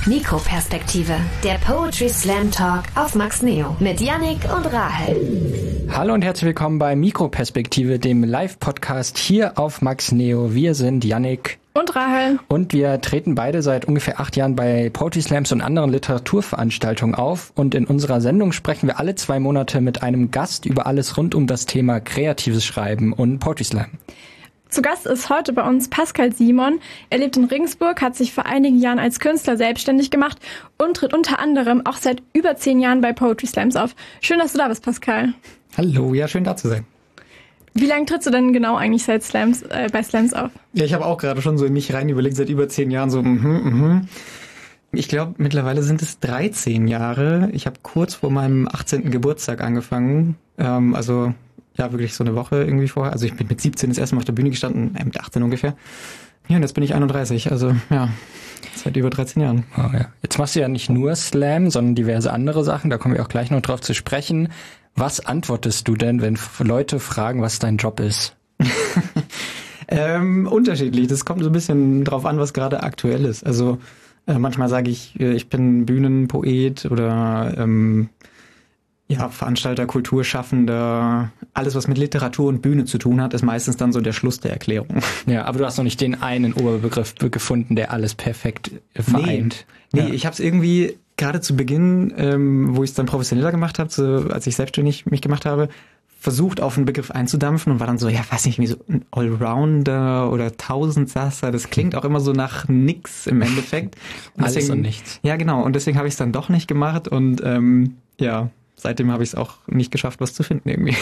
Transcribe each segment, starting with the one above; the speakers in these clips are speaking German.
Mikroperspektive, der Poetry Slam Talk auf Max Neo mit Yannick und Rahel. Hallo und herzlich willkommen bei Mikroperspektive, dem Live-Podcast hier auf Max Neo. Wir sind Yannick und Rahel. Und wir treten beide seit ungefähr 8 Jahren bei Poetry Slams und anderen Literaturveranstaltungen auf. Und in unserer Sendung sprechen wir alle 2 Monate mit einem Gast über alles rund um das Thema kreatives Schreiben und Poetry Slam. Zu Gast ist heute bei uns Pascal Simon. Er lebt in Regensburg, hat sich vor einigen Jahren als Künstler selbstständig gemacht und tritt unter anderem auch seit über 10 Jahren bei Poetry Slams auf. Schön, dass du da bist, Pascal. Hallo, ja, schön da zu sein. Wie lange trittst du denn genau eigentlich seit bei Slams auf? Ja, ich habe auch gerade schon so in mich rein überlegt, seit über 10 Jahren so, Ich glaube, mittlerweile sind es 13 Jahre. Ich habe kurz vor meinem 18. Geburtstag angefangen, ja, wirklich so eine Woche irgendwie vorher. Also ich bin mit 17 das erste Mal auf der Bühne gestanden, mit 18 ungefähr. Ja, und jetzt bin ich 31, also ja, seit über 13 Jahren. Oh, ja. Jetzt machst du ja nicht nur Slam, sondern diverse andere Sachen, da kommen wir auch gleich noch drauf zu sprechen. Was antwortest du denn, wenn Leute fragen, was dein Job ist? Unterschiedlich, das kommt so ein bisschen drauf an, was gerade aktuell ist. Also manchmal sage ich, ich bin Bühnenpoet oder Veranstalter, Kulturschaffender, alles was mit Literatur und Bühne zu tun hat, ist meistens dann so der Schluss der Erklärung. Ja, aber du hast noch nicht den einen Oberbegriff gefunden, der alles perfekt vereint. Nee, ich habe es irgendwie gerade zu Beginn, wo ich es dann professioneller gemacht habe, so, als ich selbstständig mich gemacht habe, versucht auf einen Begriff einzudampfen und war dann so, ja, weiß nicht, wie so ein Allrounder oder Tausendsasser, das klingt auch immer so nach nix im Endeffekt. Und alles deswegen, und nichts. Ja, genau, und deswegen habe ich es dann doch nicht gemacht und seitdem habe ich es auch nicht geschafft, was zu finden irgendwie.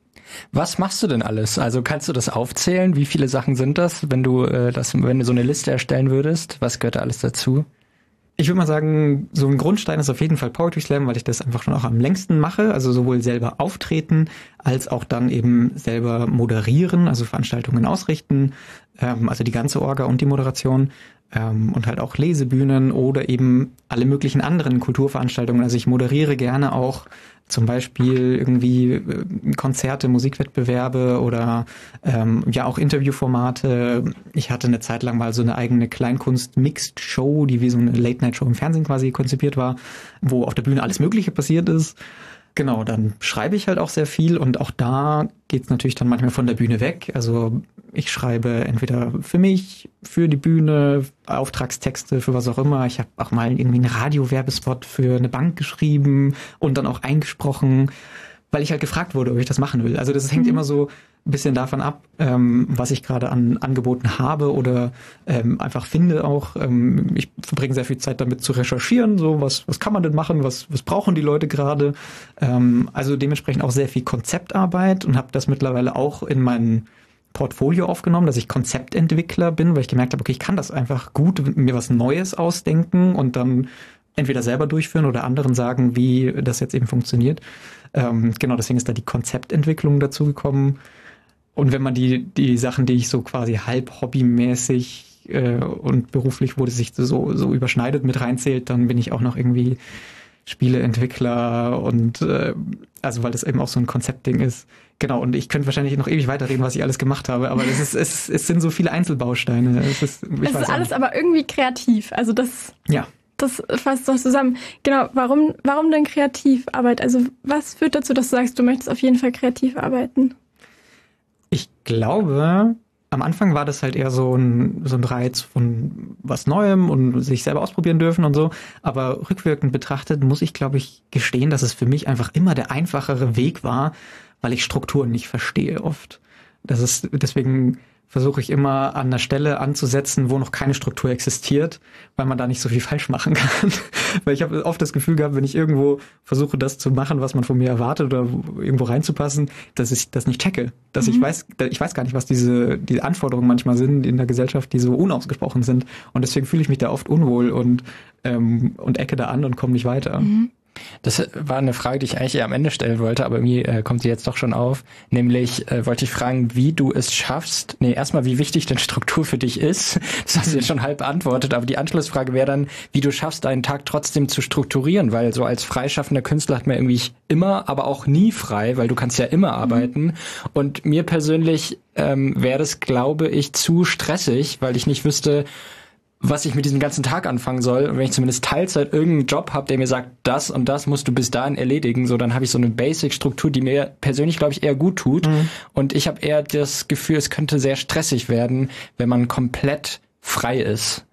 Was machst du denn alles? Also kannst du das aufzählen? Wie viele Sachen sind das, wenn du so eine Liste erstellen würdest? Was gehört da alles dazu? Ich würde mal sagen, so ein Grundstein ist auf jeden Fall Poetry Slam, weil ich das einfach schon auch am längsten mache. Also sowohl selber auftreten, als auch dann eben selber moderieren, also Veranstaltungen ausrichten, also die ganze Orga und die Moderation. Und halt auch Lesebühnen oder eben alle möglichen anderen Kulturveranstaltungen. Also ich moderiere gerne auch zum Beispiel irgendwie Konzerte, Musikwettbewerbe oder auch Interviewformate. Ich hatte eine Zeit lang mal so eine eigene Kleinkunst-Mixed-Show, die wie so eine Late-Night-Show im Fernsehen quasi konzipiert war, wo auf der Bühne alles Mögliche passiert ist. Genau, dann schreibe ich halt auch sehr viel und auch da geht's natürlich dann manchmal von der Bühne weg. Also ich schreibe entweder für mich, für die Bühne, Auftragstexte, für was auch immer. Ich habe auch mal irgendwie einen Radiowerbespot für eine Bank geschrieben und dann auch eingesprochen, weil ich halt gefragt wurde, ob ich das machen will. Also das hängt immer so ein bisschen davon ab, was ich gerade an Angeboten habe oder einfach finde auch. Ich verbringe sehr viel Zeit damit zu recherchieren, so was kann man denn machen, was brauchen die Leute gerade. Also dementsprechend auch sehr viel Konzeptarbeit und habe das mittlerweile auch in meinen Portfolio aufgenommen, dass ich Konzeptentwickler bin, weil ich gemerkt habe, okay, ich kann das einfach gut, mir was Neues ausdenken und dann entweder selber durchführen oder anderen sagen, wie das jetzt eben funktioniert. Genau, deswegen ist da die Konzeptentwicklung dazugekommen. Und wenn man die Sachen, die ich so quasi halb hobbymäßig und beruflich, wo das sich so überschneidet, mit reinzählt, dann bin ich auch noch irgendwie Spieleentwickler und also weil das eben auch so ein Konzeptding ist. Genau, und ich könnte wahrscheinlich noch ewig weiterreden, was ich alles gemacht habe, aber es sind so viele Einzelbausteine. Es ist alles aber irgendwie kreativ. Also das fasst doch zusammen. Genau, warum denn Kreativarbeit? Also was führt dazu, dass du sagst, du möchtest auf jeden Fall kreativ arbeiten? Ich glaube, am Anfang war das halt eher so ein Reiz von was Neuem und sich selber ausprobieren dürfen und so. Aber rückwirkend betrachtet muss ich, glaube ich, gestehen, dass es für mich einfach immer der einfachere Weg war, weil ich Strukturen nicht verstehe oft. Deswegen versuche ich immer an einer Stelle anzusetzen, wo noch keine Struktur existiert, weil man da nicht so viel falsch machen kann. Weil ich habe oft das Gefühl gehabt, wenn ich irgendwo versuche, das zu machen, was man von mir erwartet oder irgendwo reinzupassen, dass ich das nicht checke. Dass ich weiß gar nicht, was diese Anforderungen manchmal sind in der Gesellschaft, die so unausgesprochen sind. Und deswegen fühle ich mich da oft unwohl und ecke da an und komme nicht weiter. Mhm. Das war eine Frage, die ich eigentlich eher am Ende stellen wollte, aber irgendwie kommt sie jetzt doch schon auf. Nämlich wollte ich fragen, wie du es schaffst. Erstmal, wie wichtig denn Struktur für dich ist. Das hast du jetzt schon halb beantwortet, aber die Anschlussfrage wäre dann, wie du schaffst, deinen Tag trotzdem zu strukturieren, weil so als freischaffender Künstler hat man irgendwie immer, aber auch nie frei, weil du kannst ja immer arbeiten. Und mir persönlich wäre das, glaube ich, zu stressig, weil ich nicht wüsste, was ich mit diesem ganzen Tag anfangen soll. Und wenn ich zumindest Teilzeit irgendeinen Job habe, der mir sagt, das und das musst du bis dahin erledigen, so dann habe ich so eine Basic-Struktur, die mir persönlich, glaube ich, eher gut tut. Und ich habe eher das Gefühl, es könnte sehr stressig werden, wenn man komplett frei ist.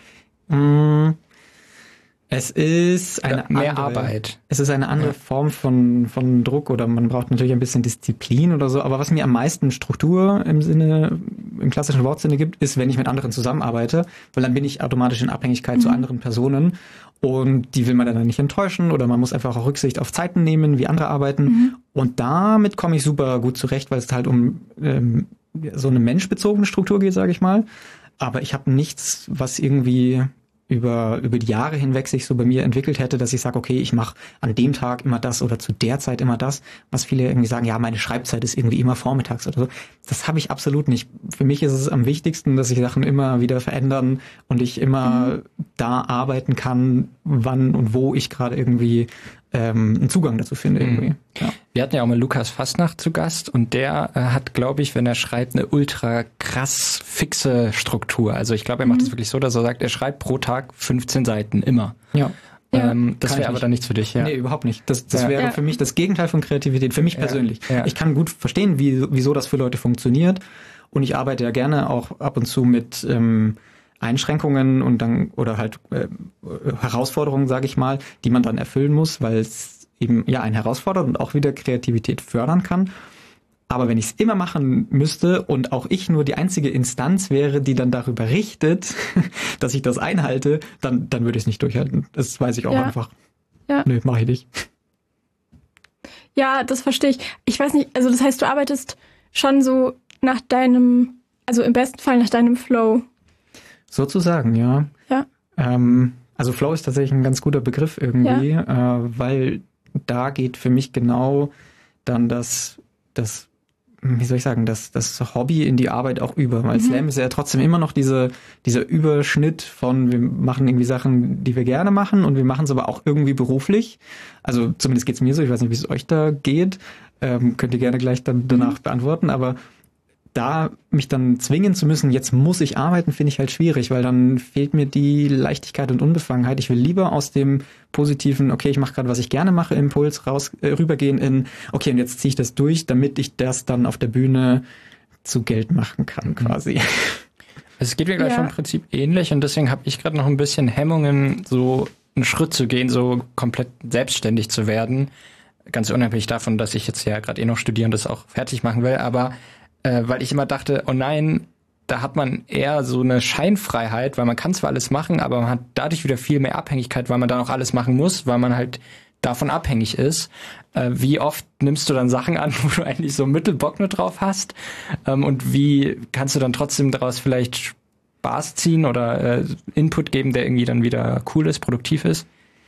Es ist eine mehr andere Arbeit. Es ist eine andere Form von Druck oder man braucht natürlich ein bisschen Disziplin oder so. Aber was mir am meisten Struktur im klassischen Wortsinne gibt, ist, wenn ich mit anderen zusammenarbeite, weil dann bin ich automatisch in Abhängigkeit zu anderen Personen und die will man dann nicht enttäuschen oder man muss einfach auch Rücksicht auf Zeiten nehmen, wie andere arbeiten. Und damit komme ich super gut zurecht, weil es halt um so eine menschbezogene Struktur geht, sage ich mal. Aber ich habe nichts, was irgendwie über die Jahre hinweg sich so bei mir entwickelt hätte, dass ich sage, okay, ich mache an dem Tag immer das oder zu der Zeit immer das, was viele irgendwie sagen, ja, meine Schreibzeit ist irgendwie immer vormittags oder so. Das habe ich absolut nicht. Für mich ist es am wichtigsten, dass sich Sachen immer wieder verändern und ich immer da arbeiten kann, wann und wo ich gerade irgendwie einen Zugang dazu finde irgendwie. Ja. Wir hatten ja auch mal Lukas Fastnacht zu Gast und der hat, glaube ich, wenn er schreibt, eine ultra krass fixe Struktur. Also ich glaube, er macht es wirklich so, dass er sagt, er schreibt pro Tag 15 Seiten, immer. Ja. Das wäre aber dann nichts für dich, ja? Nee, überhaupt nicht. Das wäre für mich das Gegenteil von Kreativität, für mich persönlich. Ja. Ich kann gut verstehen, wieso das für Leute funktioniert und ich arbeite ja gerne auch ab und zu mit Einschränkungen und dann oder halt Herausforderungen, sage ich mal, die man dann erfüllen muss, weil es eben einen herausfordert und auch wieder Kreativität fördern kann. Aber wenn ich es immer machen müsste und auch ich nur die einzige Instanz wäre, die dann darüber richtet, dass ich das einhalte, dann würde ich es nicht durchhalten. Das weiß ich auch einfach. Ja. Nö, mache ich nicht. Ja, das verstehe ich. Ich weiß nicht, also das heißt, du arbeitest schon so nach deinem, also im besten Fall nach deinem Flow. Sozusagen, ja. Ja. Also Flow ist tatsächlich ein ganz guter Begriff irgendwie, weil da geht für mich genau dann das wie soll ich sagen, das Hobby in die Arbeit auch über. Weil Slam ist ja trotzdem immer noch dieser Überschnitt von, wir machen irgendwie Sachen, die wir gerne machen und wir machen es aber auch irgendwie beruflich. Also zumindest geht's mir so, ich weiß nicht, wie es euch da geht. Könnt ihr gerne gleich dann danach beantworten, aber da mich dann zwingen zu müssen, jetzt muss ich arbeiten, finde ich halt schwierig, weil dann fehlt mir die Leichtigkeit und Unbefangenheit. Ich will lieber aus dem positiven, okay, ich mache gerade, was ich gerne mache, Impuls rübergehen in, okay, und jetzt ziehe ich das durch, damit ich das dann auf der Bühne zu Geld machen kann, quasi. Es geht mir gleich im Prinzip ähnlich und deswegen habe ich gerade noch ein bisschen Hemmungen, so einen Schritt zu gehen, so komplett selbstständig zu werden. Ganz unabhängig davon, dass ich jetzt ja gerade noch studiere und das auch fertig machen will, aber weil ich immer dachte, oh nein, da hat man eher so eine Scheinfreiheit, weil man kann zwar alles machen, aber man hat dadurch wieder viel mehr Abhängigkeit, weil man dann auch alles machen muss, weil man halt davon abhängig ist. Wie oft nimmst du dann Sachen an, wo du eigentlich so Mittelbock nur drauf hast? Und wie kannst du dann trotzdem daraus vielleicht Spaß ziehen oder Input geben, der irgendwie dann wieder cool ist, produktiv ist?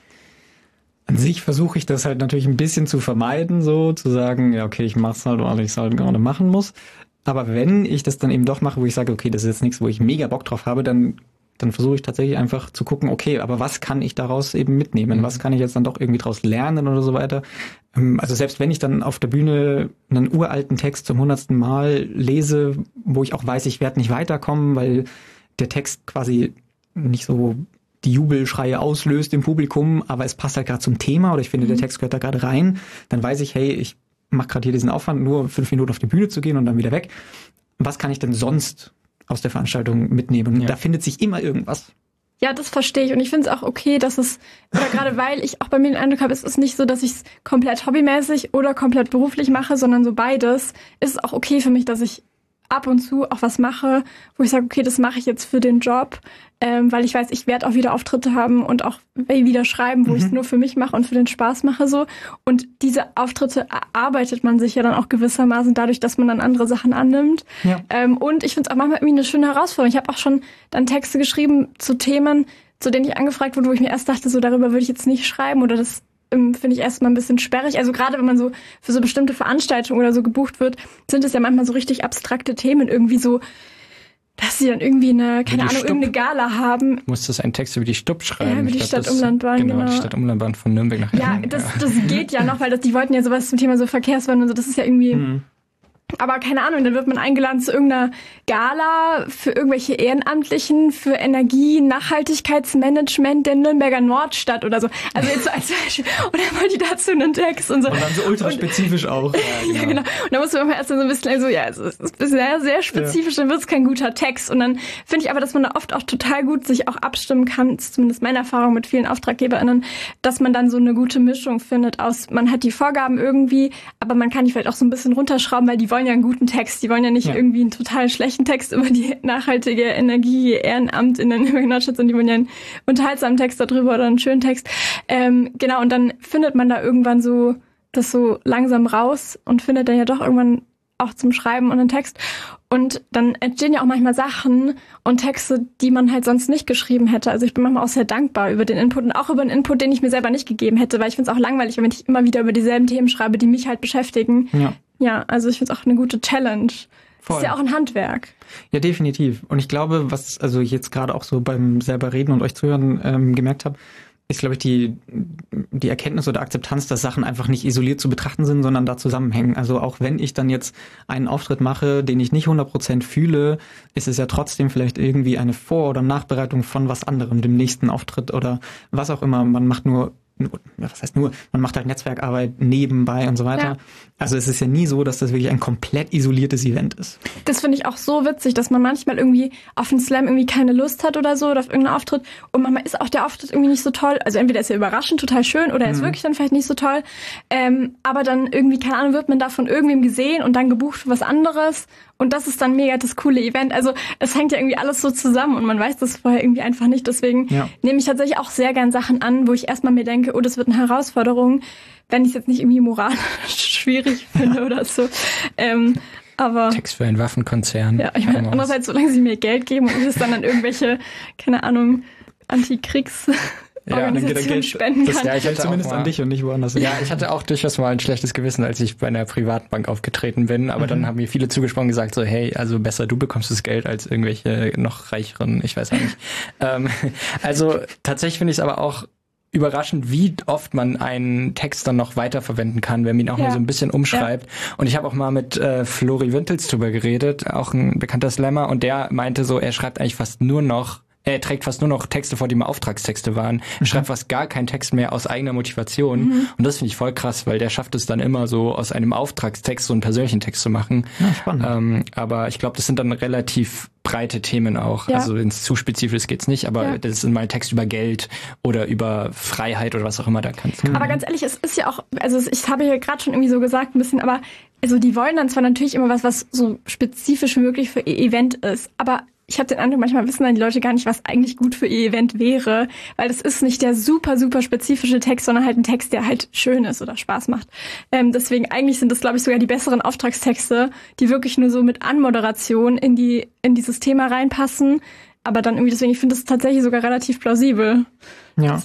An sich versuche ich das halt natürlich ein bisschen zu vermeiden, so zu sagen, ja okay, ich mach's halt, weil ich es halt gerade machen muss. Aber wenn ich das dann eben doch mache, wo ich sage, okay, das ist jetzt nichts, wo ich mega Bock drauf habe, dann versuche ich tatsächlich einfach zu gucken, okay, aber was kann ich daraus eben mitnehmen? Was kann ich jetzt dann doch irgendwie daraus lernen oder so weiter? Also selbst wenn ich dann auf der Bühne einen uralten Text zum 100. Mal lese, wo ich auch weiß, ich werde nicht weiterkommen, weil der Text quasi nicht so die Jubelschreie auslöst im Publikum, aber es passt halt gerade zum Thema oder ich finde, der Text gehört da gerade rein, dann weiß ich, hey, ich mache gerade hier diesen Aufwand, nur 5 Minuten auf die Bühne zu gehen und dann wieder weg. Was kann ich denn sonst aus der Veranstaltung mitnehmen? Und da findet sich immer irgendwas. Ja, das verstehe ich. Und ich finde es auch okay, dass es, oder gerade weil ich auch bei mir den Eindruck habe, es ist nicht so, dass ich es komplett hobbymäßig oder komplett beruflich mache, sondern so beides, ist es auch okay für mich, dass ich ab und zu auch was mache, wo ich sage, okay, das mache ich jetzt für den Job, weil ich weiß, ich werde auch wieder Auftritte haben und auch wieder schreiben, wo ich es nur für mich mache und für den Spaß mache so. Und diese Auftritte erarbeitet man sich ja dann auch gewissermaßen dadurch, dass man dann andere Sachen annimmt. Ja. Und ich finde es auch manchmal irgendwie eine schöne Herausforderung. Ich habe auch schon dann Texte geschrieben zu Themen, zu denen ich angefragt wurde, wo ich mir erst dachte, so darüber würde ich jetzt nicht schreiben oder das finde ich erstmal ein bisschen sperrig. Also gerade wenn man so für so bestimmte Veranstaltungen oder so gebucht wird, sind es ja manchmal so richtig abstrakte Themen irgendwie so, dass sie dann irgendwie irgendeine Gala haben. Du musstest einen Text über die Stupp schreiben. Ja, über die Stadtumlandbahn, genau. Die Stadtumlandbahn von Nürnberg nach Ja, das geht ja noch, weil die wollten ja sowas zum Thema so Verkehrswende und so, das ist ja irgendwie Aber keine Ahnung, dann wird man eingeladen zu irgendeiner Gala für irgendwelche Ehrenamtlichen, für Energie-Nachhaltigkeitsmanagement der Nürnberger Nordstadt oder so. Also jetzt so als Beispiel. Und dann wollte die dazu einen Text und so. Und dann so ultraspezifisch auch. Ja, genau. Und dann muss man erst so ein bisschen so, es ist sehr, sehr spezifisch, dann wird es kein guter Text. Und dann finde ich aber, dass man da oft auch total gut sich auch abstimmen kann, zumindest meine Erfahrung mit vielen AuftraggeberInnen, dass man dann so eine gute Mischung findet aus, man hat die Vorgaben irgendwie, aber man kann die vielleicht auch so ein bisschen runterschrauben, weil die wollen ja einen guten Text, die wollen ja nicht irgendwie einen total schlechten Text über die nachhaltige Energie, Ehrenamt in der Nordstadt, sondern die wollen ja einen unterhaltsamen Text darüber oder einen schönen Text. Genau, und dann findet man da irgendwann so das so langsam raus und findet dann ja doch irgendwann auch zum Schreiben und einen Text. Und dann entstehen ja auch manchmal Sachen und Texte, die man halt sonst nicht geschrieben hätte. Also ich bin manchmal auch sehr dankbar über den Input und auch über den Input, den ich mir selber nicht gegeben hätte, weil ich finde es auch langweilig, wenn ich immer wieder über dieselben Themen schreibe, die mich halt beschäftigen. Ja, also ich finde es auch eine gute Challenge. Voll. Ist ja auch ein Handwerk. Ja, definitiv. Und ich glaube, was also ich jetzt gerade auch so beim selber reden und euch zuhören gemerkt habe, ist, glaube ich, die Erkenntnis oder Akzeptanz, dass Sachen einfach nicht isoliert zu betrachten sind, sondern da zusammenhängen. Also auch wenn ich dann jetzt einen Auftritt mache, den ich nicht 100% fühle, ist es ja trotzdem vielleicht irgendwie eine Vor- oder Nachbereitung von was anderem, dem nächsten Auftritt oder was auch immer. Man macht man macht halt Netzwerkarbeit nebenbei und so weiter. Ja. Also es ist ja nie so, dass das wirklich ein komplett isoliertes Event ist. Das finde ich auch so witzig, dass man manchmal irgendwie auf einen Slam irgendwie keine Lust hat oder so oder auf irgendeinen Auftritt und manchmal ist auch der Auftritt irgendwie nicht so toll. Also entweder ist er überraschend, total schön oder er ist wirklich dann vielleicht nicht so toll. Aber dann irgendwie, keine Ahnung, wird man da von irgendwem gesehen und dann gebucht für was anderes. Und das ist dann mega das coole Event. Also es hängt ja irgendwie alles so zusammen und man weiß das vorher irgendwie einfach nicht. Deswegen nehme ich tatsächlich auch sehr gern Sachen an, wo ich erstmal mir denke, oh, das wird eine Herausforderung, wenn ich es jetzt nicht irgendwie moralisch schwierig finde oder so. Aber Text für einen Waffenkonzern. Ja, ich meine, andererseits, solange sie mir Geld geben und ich es dann an irgendwelche, keine Ahnung, Antikriegs... Organisation spenden kann. Ja, ich hätte zumindest an dich und nicht woanders. Ja, ich hatte auch durchaus mal ein schlechtes Gewissen, als ich bei einer Privatbank aufgetreten bin, aber dann haben mir viele zugesprochen gesagt so, hey, also besser du bekommst das Geld als irgendwelche noch reicheren, ich weiß auch nicht. Also tatsächlich finde ich es aber auch überraschend, wie oft man einen Text dann noch weiterverwenden kann, wenn man ihn auch nur so ein bisschen umschreibt. Und ich habe auch mal mit Flori Wintels drüber geredet, auch ein bekannter Slammer, und der meinte so, er schreibt eigentlich er trägt fast nur noch Texte vor, die mal Auftragstexte waren. Er schreibt fast gar keinen Text mehr aus eigener Motivation. Und das finde ich voll krass, weil der schafft es dann immer so, aus einem Auftragstext so einen persönlichen Text zu machen. Ja, spannend. Aber ich glaube, das sind dann relativ breite Themen auch. Ja. Also ins zu spezifisch geht's nicht, aber das ist mal ein Text über Geld oder über Freiheit oder was auch immer da kannst. Aber ganz ehrlich, es ist ja auch, also ich habe ja gerade schon irgendwie so gesagt ein bisschen, aber also die wollen dann zwar natürlich immer was so spezifisch wie möglich für ihr Event ist, aber ich habe den Eindruck, manchmal wissen dann die Leute gar nicht, was eigentlich gut für ihr Event wäre, weil das ist nicht der super, super spezifische Text, sondern halt ein Text, der halt schön ist oder Spaß macht. Deswegen eigentlich sind das, glaube ich, sogar die besseren Auftragstexte, die wirklich nur so mit Anmoderation in dieses Thema reinpassen. Aber dann irgendwie, deswegen, ich finde das tatsächlich sogar relativ plausibel. Ja.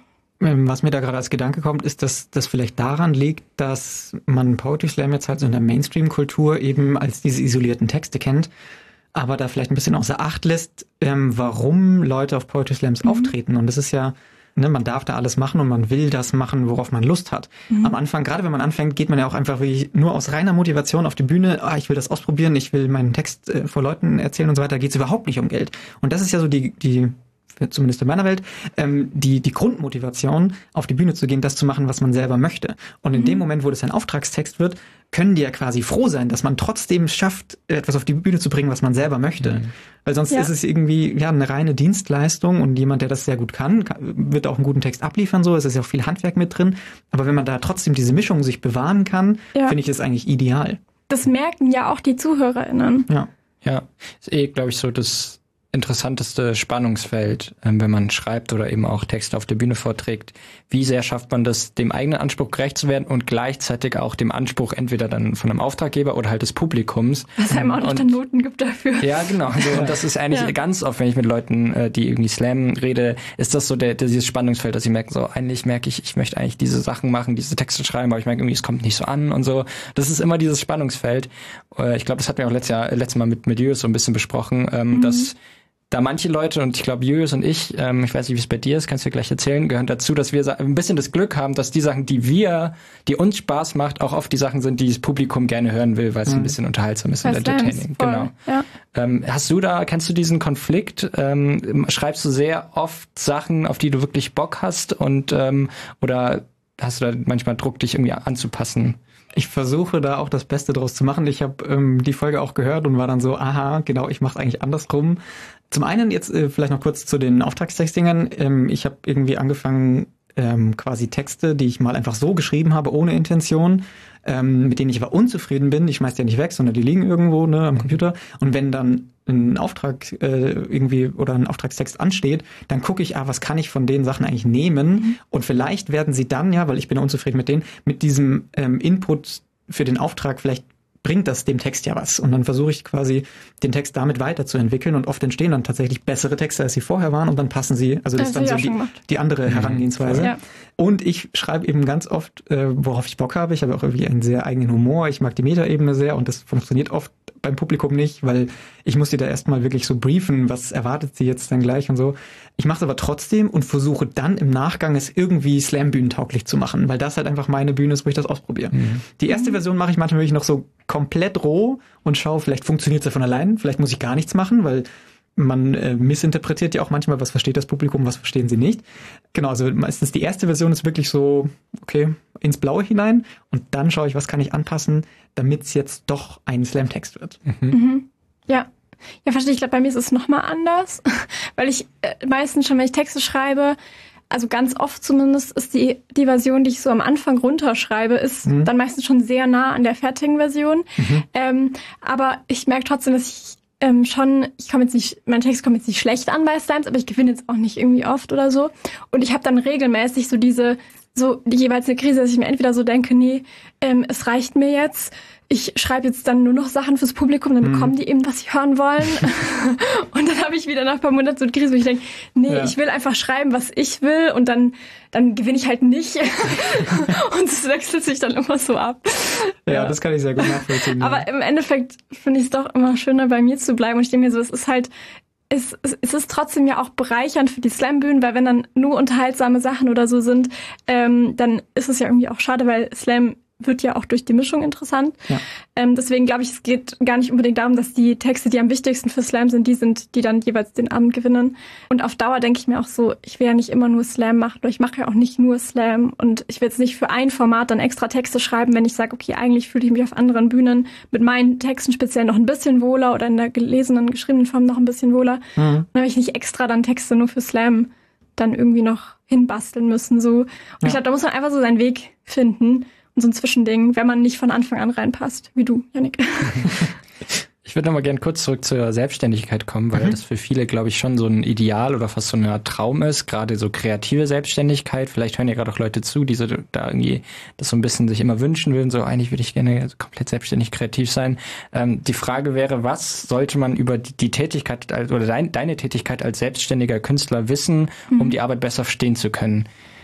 Was mir da gerade als Gedanke kommt, ist, dass das vielleicht daran liegt, dass man Poetry Slam jetzt halt so in der Mainstream-Kultur eben als diese isolierten Texte kennt, aber da vielleicht ein bisschen außer Acht lässt, warum Leute auf Poetry Slams auftreten. Und das ist ja, man darf da alles machen und man will das machen, worauf man Lust hat. Am Anfang, gerade wenn man anfängt, geht man ja auch einfach wirklich nur aus reiner Motivation auf die Bühne. Ich will das ausprobieren, ich will meinen Text vor Leuten erzählen und so weiter. Geht es überhaupt nicht um Geld. Und das ist ja so die zumindest in meiner Welt, die Grundmotivation, auf die Bühne zu gehen, das zu machen, was man selber möchte. Und in dem Moment, wo das ein Auftragstext wird, können die ja quasi froh sein, dass man trotzdem schafft, etwas auf die Bühne zu bringen, was man selber möchte. Weil sonst ist es irgendwie eine reine Dienstleistung und jemand, der das sehr gut kann, wird auch einen guten Text abliefern, so. Es ist ja auch viel Handwerk mit drin. Aber wenn man da trotzdem diese Mischung sich bewahren kann, finde ich das eigentlich ideal. Das merken ja auch die ZuhörerInnen. Ja, ist glaube ich, so das interessanteste Spannungsfeld, wenn man schreibt oder eben auch Texte auf der Bühne vorträgt. Wie sehr schafft man das, dem eigenen Anspruch gerecht zu werden und gleichzeitig auch dem Anspruch entweder dann von einem Auftraggeber oder halt des Publikums. Was einem auch noch dann Noten gibt dafür. Ja, genau. Also, und das ist eigentlich ganz oft, wenn ich mit Leuten, die irgendwie Slam rede, ist das so dieses Spannungsfeld, dass sie merken, so eigentlich merke ich möchte eigentlich diese Sachen machen, diese Texte schreiben, aber ich merke irgendwie, es kommt nicht so an und so. Das ist immer dieses Spannungsfeld. Ich glaube, das hatten wir auch letztes Mal mit Milieu so ein bisschen besprochen, dass da manche Leute, und ich glaube Julius und ich weiß nicht, wie es bei dir ist, kannst du dir gleich erzählen, gehören dazu, dass wir ein bisschen das Glück haben, dass die Sachen, die uns Spaß macht, auch oft die Sachen sind, die das Publikum gerne hören will, weil es ein bisschen unterhaltsam ist und entertaining. Genau. Ja. Kennst du diesen Konflikt? Schreibst du sehr oft Sachen, auf die du wirklich Bock hast und oder hast du da manchmal Druck, dich irgendwie anzupassen? Ich versuche da auch das Beste draus zu machen. Ich habe die Folge auch gehört und war dann so, aha, genau, ich mache es eigentlich andersrum. Zum einen jetzt vielleicht noch kurz zu den Auftragstextingern. Ich habe irgendwie angefangen, quasi Texte, die ich mal einfach so geschrieben habe, ohne Intention, mit denen ich aber unzufrieden bin. Ich schmeiß die ja nicht weg, sondern die liegen irgendwo am Computer. Und wenn dann ein Auftrag irgendwie oder ein Auftragstext ansteht, dann gucke ich, was kann ich von den Sachen eigentlich nehmen? Und vielleicht werden sie dann, weil ich bin ja unzufrieden mit denen, mit diesem Input für den Auftrag vielleicht bringt das dem Text ja was. Und dann versuche ich quasi, den Text damit weiterzuentwickeln und oft entstehen dann tatsächlich bessere Texte, als sie vorher waren und dann passen sie, also das ist dann so die andere Herangehensweise. Ja. Und ich schreibe eben ganz oft, worauf ich Bock habe. Ich habe auch irgendwie einen sehr eigenen Humor. Ich mag die Metaebene sehr und das funktioniert oft beim Publikum nicht, weil ich muss sie da erstmal wirklich so briefen, was erwartet sie jetzt dann gleich und so. Ich mache es aber trotzdem und versuche dann im Nachgang es irgendwie Slam-bühnentauglich zu machen, weil das halt einfach meine Bühne ist, wo ich das ausprobiere. Die erste Version mache ich manchmal wirklich noch so komplett roh und schaue, vielleicht funktioniert es ja von allein, vielleicht muss ich gar nichts machen, weil man missinterpretiert ja auch manchmal, was versteht das Publikum, was verstehen sie nicht. Genau, also meistens die erste Version ist wirklich so, okay, ins Blaue hinein und dann schaue ich, was kann ich anpassen, damit es jetzt doch ein Slam-Text wird. Ja, verstehe. Ich glaube, bei mir ist es nochmal anders, weil ich meistens schon, wenn ich Texte schreibe, also ganz oft zumindest ist die Version, die ich so am Anfang runterschreibe, ist dann meistens schon sehr nah an der fertigen Version. Aber ich merke trotzdem, dass ich mein Text kommt jetzt nicht schlecht an bei Slams, aber ich gewinne jetzt auch nicht irgendwie oft oder so. Und ich habe dann regelmäßig die jeweils eine Krise, dass ich mir entweder so denke, nee, es reicht mir jetzt. Ich schreibe jetzt dann nur noch Sachen fürs Publikum, dann bekommen die eben, was sie hören wollen. Und dann habe ich wieder nach ein paar Monaten so eine Krise, wo ich denke, ich will einfach schreiben, was ich will und dann gewinne ich halt nicht. Und es wechselt sich dann immer so ab. Ja, das kann ich sehr gut nachvollziehen. Aber im Endeffekt finde ich es doch immer schöner, bei mir zu bleiben. Und ich denke mir so, es ist halt, es ist trotzdem ja auch bereichernd für die Slam-Bühnen, weil wenn dann nur unterhaltsame Sachen oder so sind, dann ist es ja irgendwie auch schade, weil Slam wird ja auch durch die Mischung interessant. Ja. Deswegen glaube ich, es geht gar nicht unbedingt darum, dass die Texte, die am wichtigsten für Slam sind, die dann jeweils den Abend gewinnen. Und auf Dauer denke ich mir auch so, ich will ja nicht immer nur Slam machen, oder ich mache ja auch nicht nur Slam. Und ich will jetzt nicht für ein Format dann extra Texte schreiben, wenn ich sage, okay, eigentlich fühle ich mich auf anderen Bühnen mit meinen Texten speziell noch ein bisschen wohler oder in der gelesenen, geschriebenen Form noch ein bisschen wohler. Dann habe ich nicht extra dann Texte nur für Slam dann irgendwie noch hinbasteln müssen. So. Und ich glaube, da muss man einfach so seinen Weg finden. So ein Zwischending, wenn man nicht von Anfang an reinpasst, wie du, Jannik. Ich würde nochmal gerne kurz zurück zur Selbstständigkeit kommen, weil das für viele, glaube ich, schon so ein Ideal oder fast so eine Art Traum ist, gerade so kreative Selbstständigkeit. Vielleicht hören ja gerade auch Leute zu, die so da irgendwie das so ein bisschen sich immer wünschen würden, so eigentlich würde ich gerne komplett selbstständig kreativ sein. Die Frage wäre, was sollte man über die Tätigkeit oder deine Tätigkeit als selbstständiger Künstler wissen, um die Arbeit besser verstehen zu können?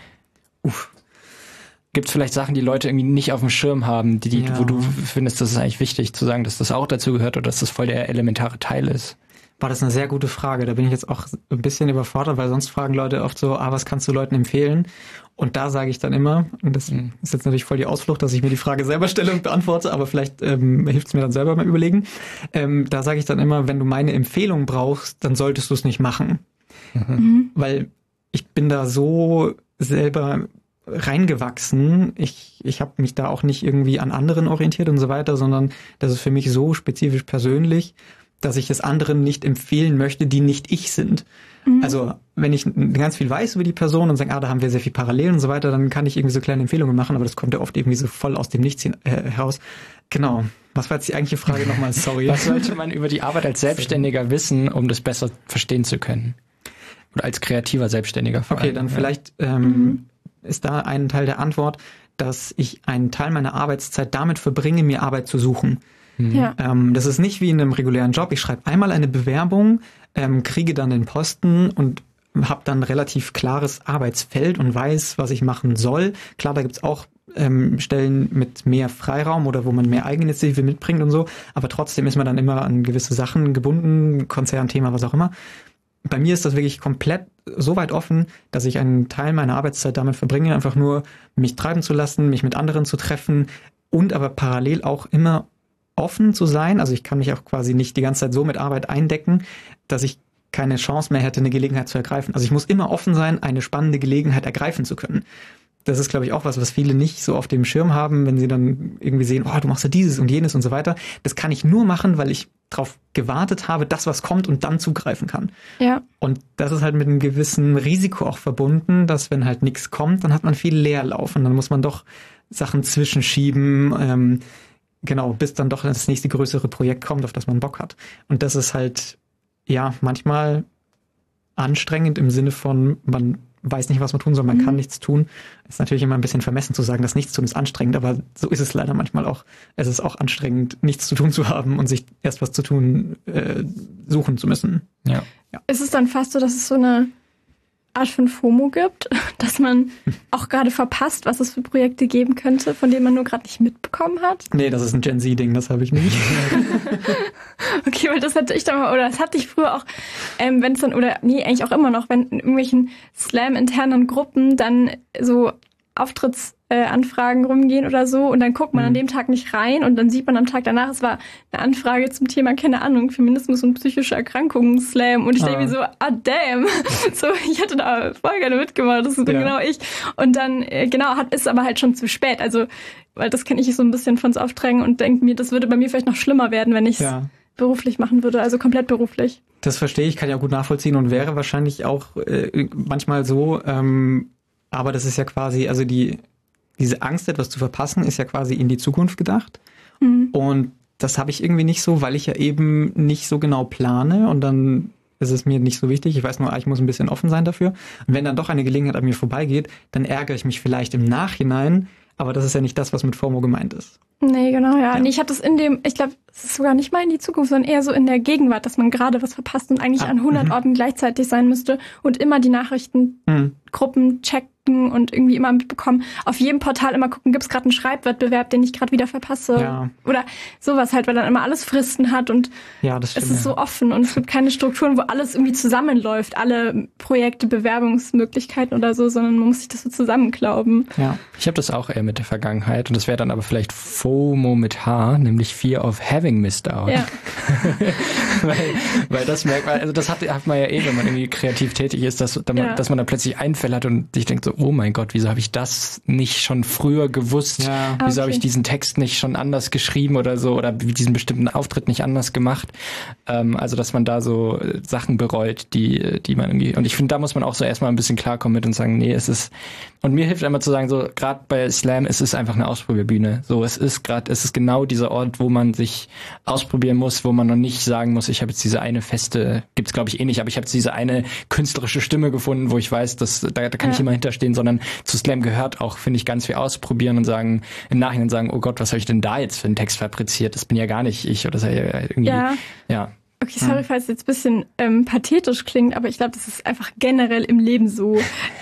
Gibt es vielleicht Sachen, die Leute irgendwie nicht auf dem Schirm haben, wo du findest, das ist eigentlich wichtig zu sagen, dass das auch dazu gehört oder dass das voll der elementare Teil ist? War das eine sehr gute Frage. Da bin ich jetzt auch ein bisschen überfordert, weil sonst fragen Leute oft so, was kannst du Leuten empfehlen? Und da sage ich dann immer, und das ist jetzt natürlich voll die Ausflucht, dass ich mir die Frage selber stelle und beantworte, aber vielleicht hilft es mir dann selber beim Überlegen. Da sage ich dann immer, wenn du meine Empfehlung brauchst, dann solltest du es nicht machen. Weil ich bin da so selber reingewachsen. Ich habe mich da auch nicht irgendwie an anderen orientiert und so weiter, sondern das ist für mich so spezifisch persönlich, dass ich es anderen nicht empfehlen möchte, die nicht ich sind. Also wenn ich ganz viel weiß über die Person und sage, da haben wir sehr viel Parallelen und so weiter, dann kann ich irgendwie so kleine Empfehlungen machen, aber das kommt ja oft irgendwie so voll aus dem Nichts heraus. Genau. Was war jetzt die eigentliche Frage nochmal? Sorry. Was sollte man über die Arbeit als Selbstständiger wissen, um das besser verstehen zu können? Oder als kreativer Selbstständiger vor allem? Okay, dann vielleicht ist da ein Teil der Antwort, dass ich einen Teil meiner Arbeitszeit damit verbringe, mir Arbeit zu suchen. Ja. Das ist nicht wie in einem regulären Job. Ich schreibe einmal eine Bewerbung, kriege dann den Posten und habe dann relativ klares Arbeitsfeld und weiß, was ich machen soll. Klar, da gibt's auch Stellen mit mehr Freiraum oder wo man mehr Eigeninitiative mitbringt und so. Aber trotzdem ist man dann immer an gewisse Sachen gebunden, Konzernthema, was auch immer. bei mir ist das wirklich komplett so weit offen, dass ich einen Teil meiner Arbeitszeit damit verbringe, einfach nur mich treiben zu lassen, mich mit anderen zu treffen und aber parallel auch immer offen zu sein. Also ich kann mich auch quasi nicht die ganze Zeit so mit Arbeit eindecken, dass ich keine Chance mehr hätte, eine Gelegenheit zu ergreifen. Also ich muss immer offen sein, eine spannende Gelegenheit ergreifen zu können. Das ist, glaube ich, auch was viele nicht so auf dem Schirm haben, wenn sie dann irgendwie sehen, oh, du machst ja dieses und jenes und so weiter. Das kann ich nur machen, weil ich darauf gewartet habe, dass was kommt und dann zugreifen kann. Ja. Und das ist halt mit einem gewissen Risiko auch verbunden, dass wenn halt nichts kommt, dann hat man viel Leerlauf und dann muss man doch Sachen zwischenschieben, genau, bis dann doch das nächste größere Projekt kommt, auf das man Bock hat. Und das ist halt, ja, manchmal anstrengend im Sinne von, man weiß nicht, was man tun soll, man kann nichts tun. Ist natürlich immer ein bisschen vermessen zu sagen, dass nichts tun ist anstrengend, aber so ist es leider manchmal auch. Es ist auch anstrengend, nichts zu tun zu haben und sich erst was zu tun suchen zu müssen. Ja. Ist es dann fast so, dass es so eine Art von FOMO gibt, dass man auch gerade verpasst, was es für Projekte geben könnte, von denen man nur gerade nicht mitbekommen hat? Nee, das ist ein Gen Z-Ding, das habe ich nicht. Okay, weil das hatte ich dann mal, oder das hatte ich früher auch, wenn es dann, oder nee, eigentlich auch immer noch, wenn in irgendwelchen Slam-internen Gruppen dann so Auftrittsanfragen rumgehen oder so und dann guckt man an dem Tag nicht rein und dann sieht man am Tag danach, es war eine Anfrage zum Thema, keine Ahnung, Feminismus und psychische Erkrankungen, Slam und ich denke mir so, damn, so, ich hätte da voll gerne mitgemacht, das ist genau ich und dann, ist aber halt schon zu spät, also, weil das kenne ich so ein bisschen von Aufdrängen und denke mir, das würde bei mir vielleicht noch schlimmer werden, wenn ich es beruflich machen würde, also komplett beruflich. Das verstehe ich, kann ich auch gut nachvollziehen und wäre wahrscheinlich auch manchmal so, aber das ist ja quasi, also diese Angst, etwas zu verpassen, ist ja quasi in die Zukunft gedacht. Mhm. Und das habe ich irgendwie nicht so, weil ich ja eben nicht so genau plane und dann ist es mir nicht so wichtig. Ich weiß nur, ich muss ein bisschen offen sein dafür. Und wenn dann doch eine Gelegenheit an mir vorbeigeht, dann ärgere ich mich vielleicht im Nachhinein, aber das ist ja nicht das, was mit FOMO gemeint ist. Nee, genau, ja. Nee, ich hatte es ich glaube, es ist sogar nicht mal in die Zukunft, sondern eher so in der Gegenwart, dass man gerade was verpasst und eigentlich an 100 Orten gleichzeitig sein müsste und immer die Nachrichtengruppen checken und irgendwie immer mitbekommen. Auf jedem Portal immer gucken, gibt es gerade einen Schreibwettbewerb, den ich gerade wieder verpasse. Ja. Oder sowas halt, weil dann immer alles Fristen hat und das stimmt, es ist so offen und es gibt keine Strukturen, wo alles irgendwie zusammenläuft, alle Projekte, Bewerbungsmöglichkeiten oder so, sondern man muss sich das so zusammenklauben. Ja. Ich habe das auch eher mit der Vergangenheit und das wäre dann aber vielleicht FOMO mit H, nämlich Fear of Having Missed Out. Ja. weil das merkt man, also das hat man ja wenn man irgendwie kreativ tätig ist, dass man da plötzlich Einfälle hat und sich denkt so, oh mein Gott, wieso habe ich das nicht schon früher gewusst? Ja. Wieso habe ich diesen Text nicht schon anders geschrieben oder so oder diesen bestimmten Auftritt nicht anders gemacht? Also, dass man da so Sachen bereut, die man irgendwie, und ich finde, da muss man auch so erstmal ein bisschen klarkommen mit und sagen, nee, es ist, und mir hilft einmal zu sagen, so, gerade bei Slam, es ist einfach eine Ausprobierbühne. So, es ist genau dieser Ort, wo man sich ausprobieren muss, wo man noch nicht sagen muss, ich habe jetzt diese eine feste, gibt's glaube ich eh nicht, aber ich habe jetzt diese eine künstlerische Stimme gefunden, wo ich weiß, dass da kann ich immer hinterstehen, sondern zu Slam gehört auch, finde ich, ganz viel ausprobieren und sagen, im Nachhinein sagen, oh Gott, was habe ich denn da jetzt für einen Text fabriziert? Das bin ja gar nicht ich oder das ist ja irgendwie, ja. Okay, sorry, falls es jetzt ein bisschen pathetisch klingt, aber ich glaube, das ist einfach generell im Leben so,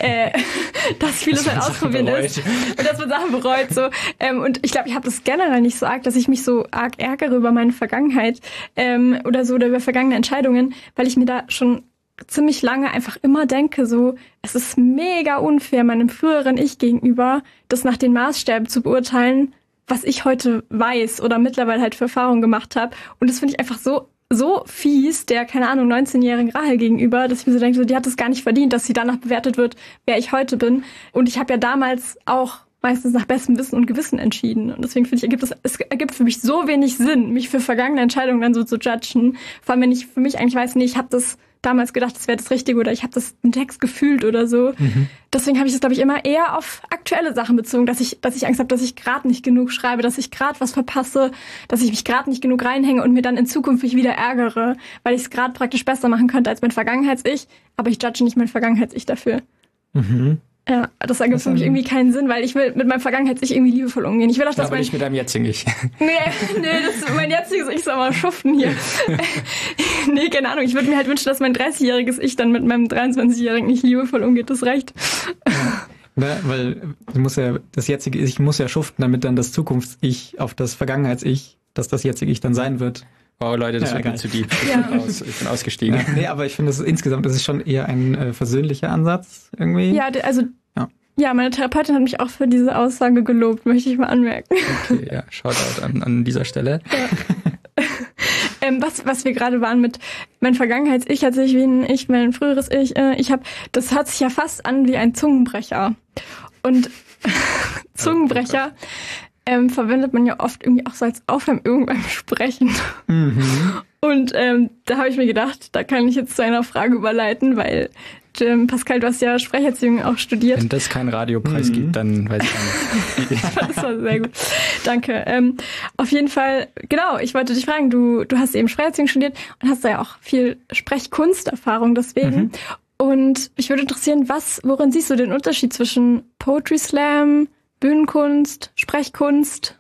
dass vieles halt ausprobieren ist und dass man Sachen bereut. So. Und ich glaube, ich habe das generell nicht so arg, dass ich mich so arg ärgere über meine Vergangenheit oder so oder über vergangene Entscheidungen, weil ich mir da schon ziemlich lange einfach immer denke, so, es ist mega unfair meinem früheren Ich gegenüber, das nach den Maßstäben zu beurteilen, was ich heute weiß oder mittlerweile halt für Erfahrungen gemacht habe. Und das finde ich einfach so fies, der, keine Ahnung, 19-jährigen Rahel gegenüber, dass ich mir so denke, so, die hat es gar nicht verdient, dass sie danach bewertet wird, wer ich heute bin. Und ich habe ja damals auch meistens nach bestem Wissen und Gewissen entschieden. Und deswegen finde ich, es ergibt für mich so wenig Sinn, mich für vergangene Entscheidungen dann so zu judgen. Vor allem, wenn ich für mich eigentlich weiß, nee, ich habe das damals gedacht, das wäre das Richtige oder ich habe das im Text gefühlt oder so. Mhm. Deswegen habe ich das, glaube ich, immer eher auf aktuelle Sachen bezogen, dass ich Angst habe, dass ich gerade nicht genug schreibe, dass ich gerade was verpasse, dass ich mich gerade nicht genug reinhänge und mir dann in Zukunft mich wieder ärgere, weil ich es gerade praktisch besser machen könnte als mein Vergangenheits-Ich, aber ich judge nicht mein Vergangenheits-Ich dafür. Mhm. Ja, das ergibt für mich irgendwie keinen Sinn, weil ich will mit meinem Vergangenheits-Ich irgendwie liebevoll umgehen. Ich will auch, dass aber nicht mit deinem jetzigen Ich. Nee, mein jetziges Ich soll mal schuften hier. Nee, keine Ahnung. Ich würde mir halt wünschen, dass mein 30-jähriges Ich dann mit meinem 23-jährigen nicht liebevoll umgeht. Das reicht. Ja, weil das jetzige Ich muss ja schuften, damit dann das Zukunfts-Ich auf das Vergangenheits-Ich, dass das jetzige Ich dann sein wird, Oh Leute, das wird mir zu deep. Ich bin ausgestiegen. Ja, nee, aber ich finde, insgesamt ist es schon eher ein versöhnlicher Ansatz irgendwie. Ja, meine Therapeutin hat mich auch für diese Aussage gelobt, möchte ich mal anmerken. Okay, ja, Shoutout an dieser Stelle. Ja. Was wir gerade waren mit mein Vergangenheits-Ich, als ich, wie ein Ich, mein früheres Ich, das hört sich ja fast an wie ein Zungenbrecher. Und Zungenbrecher verwendet man ja oft irgendwie auch so als Aufwärmübung beim Sprechen. Mhm. Und da habe ich mir gedacht, da kann ich jetzt zu einer Frage überleiten, weil Pascal, du hast ja Sprecherziehung auch studiert. Wenn das keinen Radiopreis gibt, dann weiß ich auch nicht. Das war sehr gut. Danke. Auf jeden Fall, genau, ich wollte dich fragen, du hast eben Sprecherziehung studiert und hast da ja auch viel Sprechkunsterfahrung deswegen. Mhm. Und mich würde interessieren, worin siehst du den Unterschied zwischen Poetry Slam, Bühnenkunst, Sprechkunst?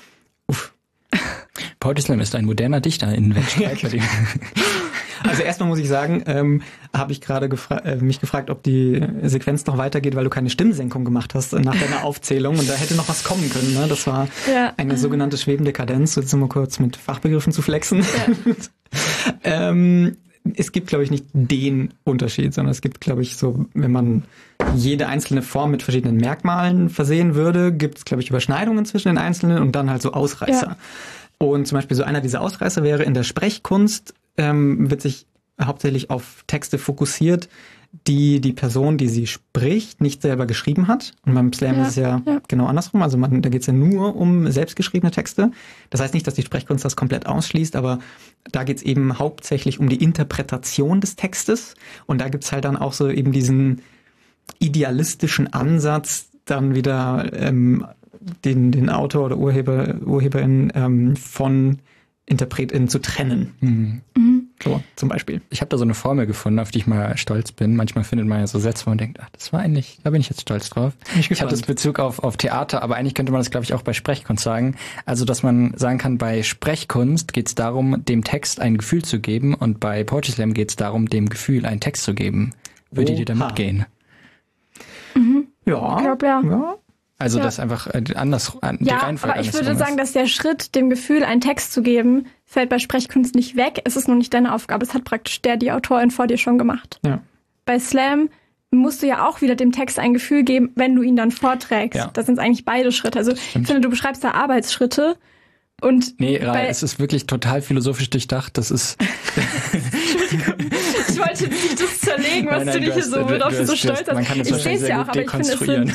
Poetry Slam ist ein moderner Dichter in Wettstreit. Also erstmal muss ich sagen, habe ich gerade mich gefragt, ob die Sequenz noch weitergeht, weil du keine Stimmsenkung gemacht hast nach deiner Aufzählung und da hätte noch was kommen können. Ne? Das war eine sogenannte schwebende Kadenz, jetzt mal kurz mit Fachbegriffen zu flexen. Ja. Es gibt, glaube ich, nicht den Unterschied, sondern es gibt, glaube ich, so, wenn man jede einzelne Form mit verschiedenen Merkmalen versehen würde, gibt es, glaube ich, Überschneidungen zwischen den einzelnen und dann halt so Ausreißer. Ja. Und zum Beispiel so einer dieser Ausreißer wäre in der Sprechkunst, wird sich hauptsächlich auf Texte fokussiert, die Person, die sie spricht, nicht selber geschrieben hat. Und beim Slam ist es ja genau andersrum. Also da geht es ja nur um selbstgeschriebene Texte. Das heißt nicht, dass die Sprechkunst das komplett ausschließt, aber da geht es eben hauptsächlich um die Interpretation des Textes. Und da gibt es halt dann auch so eben diesen idealistischen Ansatz, dann wieder den Autor oder Urheberin von InterpretInnen zu trennen. Mhm. So, zum Beispiel. Ich habe da so eine Formel gefunden, auf die ich mal stolz bin. Manchmal findet man ja so Sätze, wo man denkt, da bin ich jetzt stolz drauf. Ich habe das Bezug auf Theater, aber eigentlich könnte man das, glaube ich, auch bei Sprechkunst sagen. Also, dass man sagen kann, bei Sprechkunst geht es darum, dem Text ein Gefühl zu geben und bei Poetry Slam geht es darum, dem Gefühl einen Text zu geben. Würde dir damit gehen? Mhm. Ja. Ich glaube, ja. Also das einfach anders die Reihenfolge. Aber ich würde sagen, dass der Schritt, dem Gefühl einen Text zu geben, fällt bei Sprechkunst nicht weg. Es ist nur nicht deine Aufgabe. Es hat praktisch die Autorin vor dir schon gemacht. Ja. Bei Slam musst du ja auch wieder dem Text ein Gefühl geben, wenn du ihn dann vorträgst. Ja. Das sind eigentlich beide Schritte. Also ich finde, du beschreibst da Arbeitsschritte. Und es ist wirklich total philosophisch durchdacht. Das ist. Ich wollte nicht das zerlegen, was du nicht so, worauf du so stolz hast. Man kann das wahrscheinlich sehr gut dekonstruieren.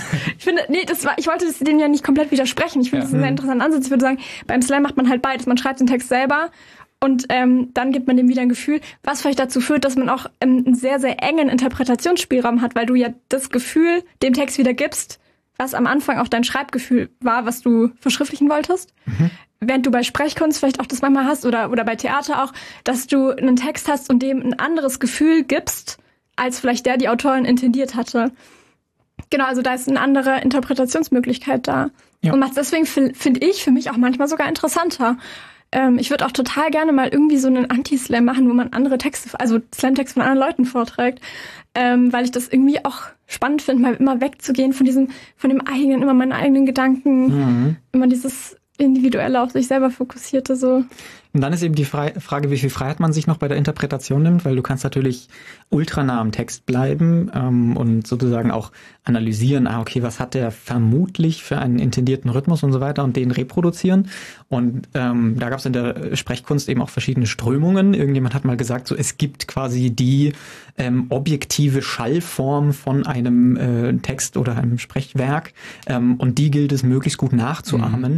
Ich wollte dem ja nicht komplett widersprechen. Ich finde, das ist ein sehr interessanter Ansatz. Ich würde sagen, beim Slam macht man halt beides. Man schreibt den Text selber und dann gibt man dem wieder ein Gefühl, was vielleicht dazu führt, dass man auch einen sehr, sehr engen Interpretationsspielraum hat, weil du ja das Gefühl dem Text wieder gibst, was am Anfang auch dein Schreibgefühl war, was du verschriftlichen wolltest. Mhm. Während du bei Sprechkunst vielleicht auch das manchmal hast oder bei Theater auch, dass du einen Text hast und dem ein anderes Gefühl gibst, als vielleicht die Autorin intendiert hatte. Genau, also da ist eine andere Interpretationsmöglichkeit da. Ja. Und macht deswegen, finde ich, für mich auch manchmal sogar interessanter. Ich würde auch total gerne mal irgendwie so einen Anti-Slam machen, wo man andere Texte, also Slam-Texte von anderen Leuten vorträgt, weil ich das irgendwie auch spannend finde, mal immer wegzugehen von dem eigenen, immer meinen eigenen Gedanken, immer dieses individuell auf sich selber fokussierte so. Und dann ist eben die Frage, wie viel Freiheit man sich noch bei der Interpretation nimmt, weil du kannst natürlich ultra nah am Text bleiben und sozusagen auch analysieren, okay, was hat der vermutlich für einen intendierten Rhythmus und so weiter und den reproduzieren. Und da gab es in der Sprechkunst eben auch verschiedene Strömungen. Irgendjemand hat mal gesagt, so es gibt quasi die objektive Schallform von einem Text oder einem Sprechwerk und die gilt es möglichst gut nachzuahmen.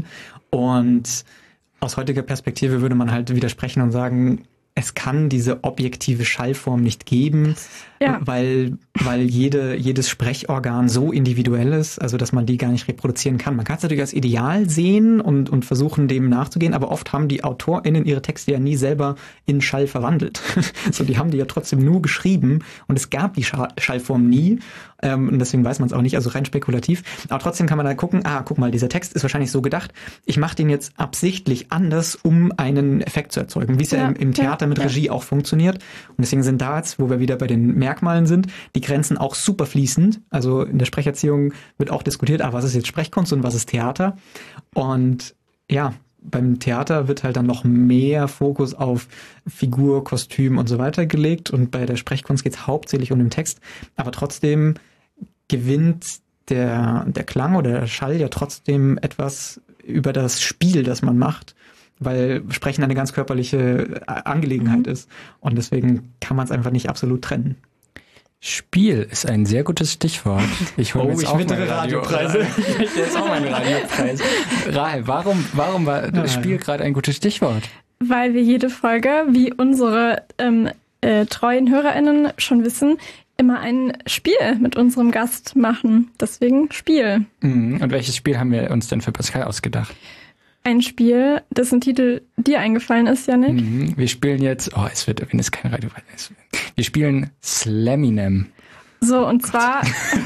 Und aus heutiger Perspektive würde man halt widersprechen und sagen, es kann diese objektive Schallform nicht geben, weil jedes Sprechorgan so individuell ist, also dass man die gar nicht reproduzieren kann. Man kann es natürlich als Ideal sehen und versuchen, dem nachzugehen, aber oft haben die AutorInnen ihre Texte ja nie selber in Schall verwandelt. So, die haben die ja trotzdem nur geschrieben und es gab die Schallform nie. Und deswegen weiß man es auch nicht, also rein spekulativ. Aber trotzdem kann man da gucken, guck mal, dieser Text ist wahrscheinlich so gedacht, ich mache den jetzt absichtlich anders, um einen Effekt zu erzeugen, wie es ja im Theater mit Regie auch funktioniert. Und deswegen sind da jetzt, wo wir wieder bei den Merkmalen sind, die Grenzen auch super fließend. Also in der Sprecherziehung wird auch diskutiert, was ist jetzt Sprechkunst und was ist Theater? Und ja, beim Theater wird halt dann noch mehr Fokus auf Figur, Kostüm und so weiter gelegt und bei der Sprechkunst geht es hauptsächlich um den Text, aber trotzdem gewinnt der Klang oder der Schall ja trotzdem etwas über das Spiel, das man macht, weil Sprechen eine ganz körperliche Angelegenheit ist und deswegen kann man es einfach nicht absolut trennen. Spiel ist ein sehr gutes Stichwort. Ich hole jetzt auch meine Radiopreise. Ich möchte jetzt auch meinen Radiopreis. Rahel, warum war das Spiel gerade ein gutes Stichwort? Weil wir jede Folge, wie unsere treuen HörerInnen schon wissen, immer ein Spiel mit unserem Gast machen. Deswegen Spiel. Und welches Spiel haben wir uns denn für Pascal ausgedacht? Ein Spiel, dessen Titel dir eingefallen ist, Yannick. Wir spielen jetzt, wenn es kein Radio ist. Wir spielen Slaminem. So, und zwar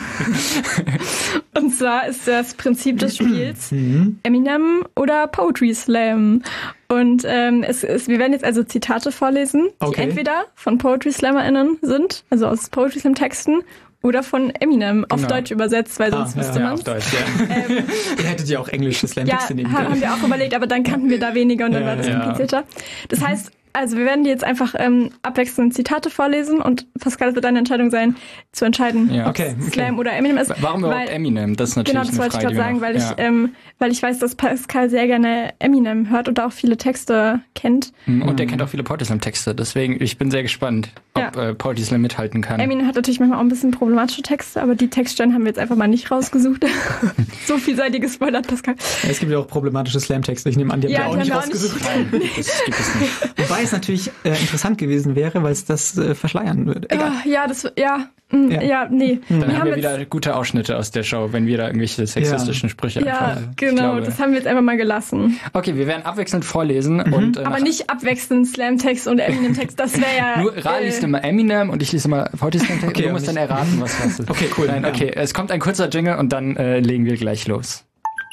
ist das Prinzip des Spiels Eminem oder Poetry Slam. Und wir werden jetzt also Zitate vorlesen, die entweder von Poetry SlammerInnen sind, also aus Poetry Slam Texten, oder von Eminem auf Deutsch übersetzt, weil sonst müsste man. Auf Deutsch, ja. Ihr hättet ja auch englische Slam-Texte nehmen können. Ja, haben wir auch überlegt, aber dann kannten wir da weniger und dann war das komplizierter. Das heißt, also wir werden dir jetzt einfach abwechselnd Zitate vorlesen und Pascal, wird deine Entscheidung sein, zu entscheiden, ob Slam oder Eminem ist. Warum überhaupt Eminem? Das ist natürlich genau, das wollte ich gerade sagen, noch, weil ich weiß, dass Pascal sehr gerne Eminem hört und auch viele Texte kennt. Und er kennt auch viele Poetry Slam Texte, deswegen ich bin sehr gespannt, ob Poetry Slam mithalten kann. Eminem hat natürlich manchmal auch ein bisschen problematische Texte, aber die Textstellen haben wir jetzt einfach mal nicht rausgesucht. So vielseitige Spoiler hat Pascal. Es gibt ja auch problematische Slam-Texte, ich nehme an, die haben wir auch nicht rausgesucht. Das gibt es nicht. Wobei es natürlich interessant gewesen wäre, weil es das verschleiern würde. Egal. Dann haben wir wieder gute Ausschnitte aus der Show, wenn wir da irgendwelche sexistischen Sprüche einfach... Genau, das haben wir jetzt einfach mal gelassen. Okay, wir werden abwechselnd vorlesen. Und, aber nicht abwechselnd Slam-Text und Eminem-Text, das wäre ja... Nur Rahel liest immer Eminem und ich lese immer Poetry Slam-Text und du musst dann erraten, was das ist. Okay, cool. Nein, okay, es kommt ein kurzer Jingle und dann legen wir gleich los.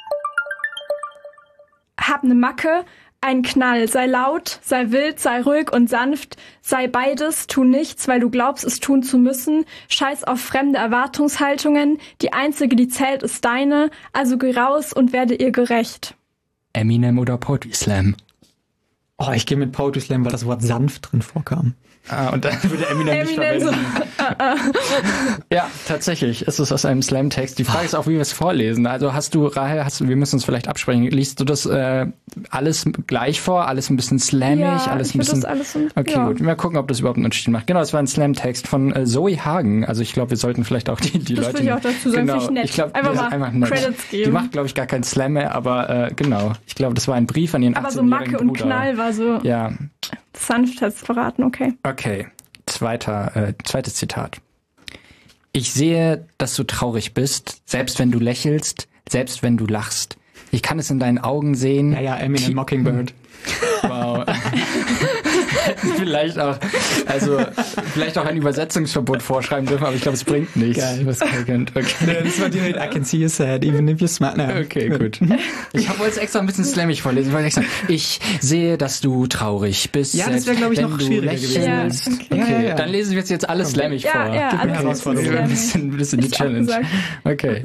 Hab ne Macke, ein Knall, sei laut, sei wild, sei ruhig und sanft, sei beides, tu nichts, weil du glaubst, es tun zu müssen, scheiß auf fremde Erwartungshaltungen, die einzige, die zählt, ist deine, also geh raus und werde ihr gerecht. Eminem oder Poetry Slam? Oh, ich gehe mit Poetry Slam, weil das Wort sanft drin vorkam. Und dann würde Eminem nicht verwenden. Ja, tatsächlich. Es ist aus einem Slam-Text. Die Frage ist auch, wie wir es vorlesen. Also Rahel, wir müssen uns vielleicht absprechen. Liest du das alles gleich vor? Alles ein bisschen slammig? Alles ein bisschen. Okay, gut. Mal gucken, ob das überhaupt einen Unterschied macht. Genau, es war ein Slam-Text von Zoe Hagen. Also ich glaube, wir sollten vielleicht auch die Leute... Das würde ich auch dazu sagen, finde ich nett. Ich glaube, einfach nett. Credits geben. Die macht, glaube ich, gar kein Slam mehr, aber genau. Ich glaube, das war ein Brief an ihren 18-jährigen Bruder. Aber so Macke und Knall war so... Ja. Sanft hat's verraten, okay. Okay, zweites Zitat. Ich sehe, dass du traurig bist, selbst wenn du lächelst, selbst wenn du lachst. Ich kann es in deinen Augen sehen. Ja, Eminem Mockingbird. Wow. vielleicht auch ein Übersetzungsverbot vorschreiben dürfen, aber ich glaube, es bringt nichts. Geil. Was kennt. Okay. Das war direkt, I can see you sad, even if you're smart. No. Okay, gut. Ich wollte es extra ein bisschen slammig vorlesen. Ich sehe, dass du traurig bist. Ja, das wäre, glaube ich, noch schwieriger gewesen. Okay, dann lesen wir es jetzt alles slammig vor. Ja, alles Herausforderung. Ein bisschen die Challenge. Okay.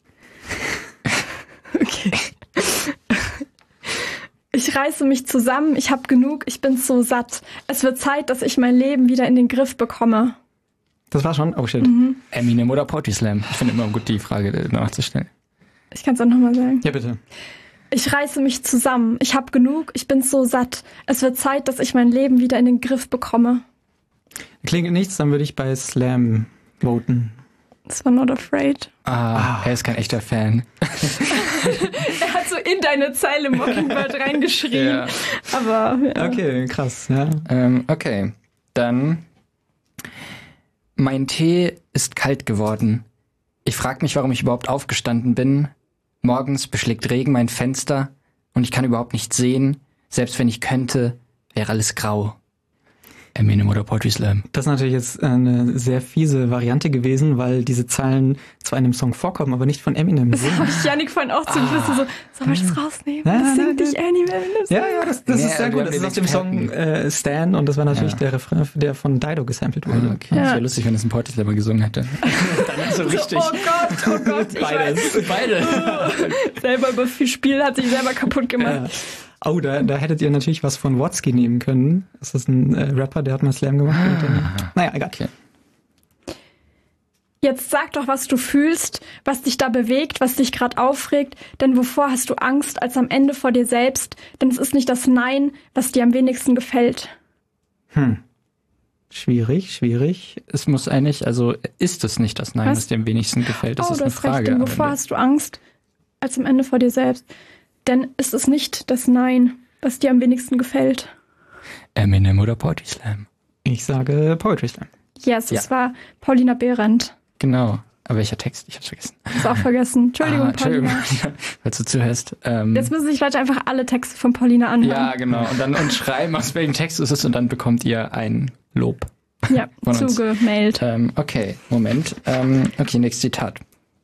Okay. Ich reiße mich zusammen, ich hab genug, ich bin so satt. Es wird Zeit, dass ich mein Leben wieder in den Griff bekomme. Das war schon? Oh shit. Eminem oder Poetry Slam? Ich finde immer gut, die Frage nachzustellen. Ich kann es auch nochmal sagen. Ja, bitte. Ich reiße mich zusammen, ich hab genug, ich bin so satt. Es wird Zeit, dass ich mein Leben wieder in den Griff bekomme. Klingt nichts, dann würde ich bei Slam voten. Das war Not Afraid. Er ist kein echter Fan. Er hat so in deine Zeile Mockingbird reingeschrien. Ja. Aber, ja. Okay, krass, ja. Okay, dann. Mein Tee ist kalt geworden. Ich frag mich, warum ich überhaupt aufgestanden bin. Morgens beschlägt Regen mein Fenster und ich kann überhaupt nicht sehen. Selbst wenn ich könnte, wäre alles grau. Eminem oder Poetry Slam? Das ist natürlich jetzt eine sehr fiese Variante gewesen, weil diese Zeilen zwar in einem Song vorkommen, aber nicht von Eminem. Das habe ich Yannick vorhin auch zu wissen, so, sollen wir das rausnehmen? Das singt nicht Eminem. Ja, das ist sehr gut. Das ist aus dem Song Stan und das war natürlich der Refrain, der von Dido gesampelt wurde. Okay. Das wäre lustig, wenn es ein Poetry Slammer gesungen hätte. Dann so richtig. Oh Gott. Beide. Selber über viel Spiel hat sich selber kaputt gemacht. Ja. Oh, da hättet ihr natürlich was von Watsky nehmen können. Das ist ein Rapper, der hat mal Slam gemacht. Und dann, naja, egal. Okay. Jetzt sag doch, was du fühlst, was dich da bewegt, was dich gerade aufregt. Denn wovor hast du Angst als am Ende vor dir selbst? Denn es ist nicht das Nein, was dir am wenigsten gefällt. Schwierig. Es muss eigentlich, also ist es nicht das Nein, was dir am wenigsten gefällt? Das ist eine Frage. Recht. Denn wovor hast du Angst als am Ende vor dir selbst? Denn ist es nicht das Nein, was dir am wenigsten gefällt. Eminem oder Poetry Slam? Ich sage Poetry Slam. Yes, es war Paulina Behrendt. Genau. Aber welcher Text? Ich hab's vergessen. Ist auch vergessen. Entschuldigung, Paulina. Falls du zuhörst. Jetzt müssen sich Leute einfach alle Texte von Paulina anhören. Ja, genau. Und dann schreiben, aus welchem Text es ist und dann bekommt ihr ein Lob. Ja, zugemailt. Okay, Moment. Okay, nächstes Zitat.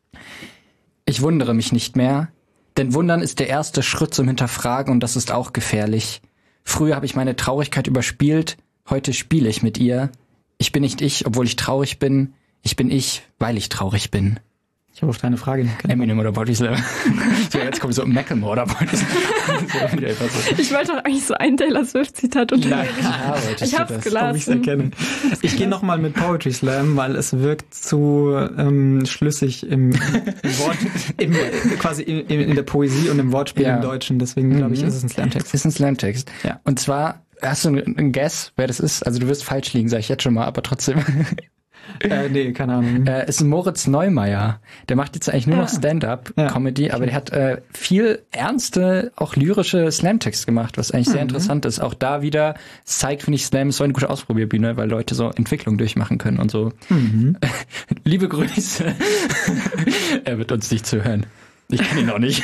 Ich wundere mich nicht mehr, denn Wundern ist der erste Schritt zum Hinterfragen und das ist auch gefährlich. Früher habe ich meine Traurigkeit überspielt, heute spiele ich mit ihr. Ich bin nicht ich, obwohl ich traurig bin. Ich bin ich, weil ich traurig bin. Ich habe auf deine Frage nicht geantwortet. Eminem oder Poetry Slam? Ja, jetzt kommt so Macklemore oder Poetry Slam. Ich wollte doch eigentlich so ein Taylor Swift-Zitat unternehmen. Ich hab's gelassen. Ich erkenne. Ich gehe nochmal mit Poetry Slam, weil es wirkt zu schlüssig im Wort, quasi in der Poesie und im Wortspiel im Deutschen. Deswegen glaube ich, ist es ein Slamtext. Ist ein Slamtext. Ja. Und zwar, hast du einen Guess, wer das ist? Also du wirst falsch liegen, sage ich jetzt schon mal, aber trotzdem. Nee, keine Ahnung. Ist Moritz Neumeier. Der macht jetzt eigentlich nur noch Stand-up-Comedy, aber der hat viel ernste, auch lyrische Slam-Texte gemacht, was eigentlich sehr interessant ist. Auch da wieder zeigt, finde ich, Slam ist so eine gute Ausprobierbühne, weil Leute so Entwicklung durchmachen können und so. Liebe Grüße. Er wird uns nicht zuhören. Ich kenne ihn noch nicht.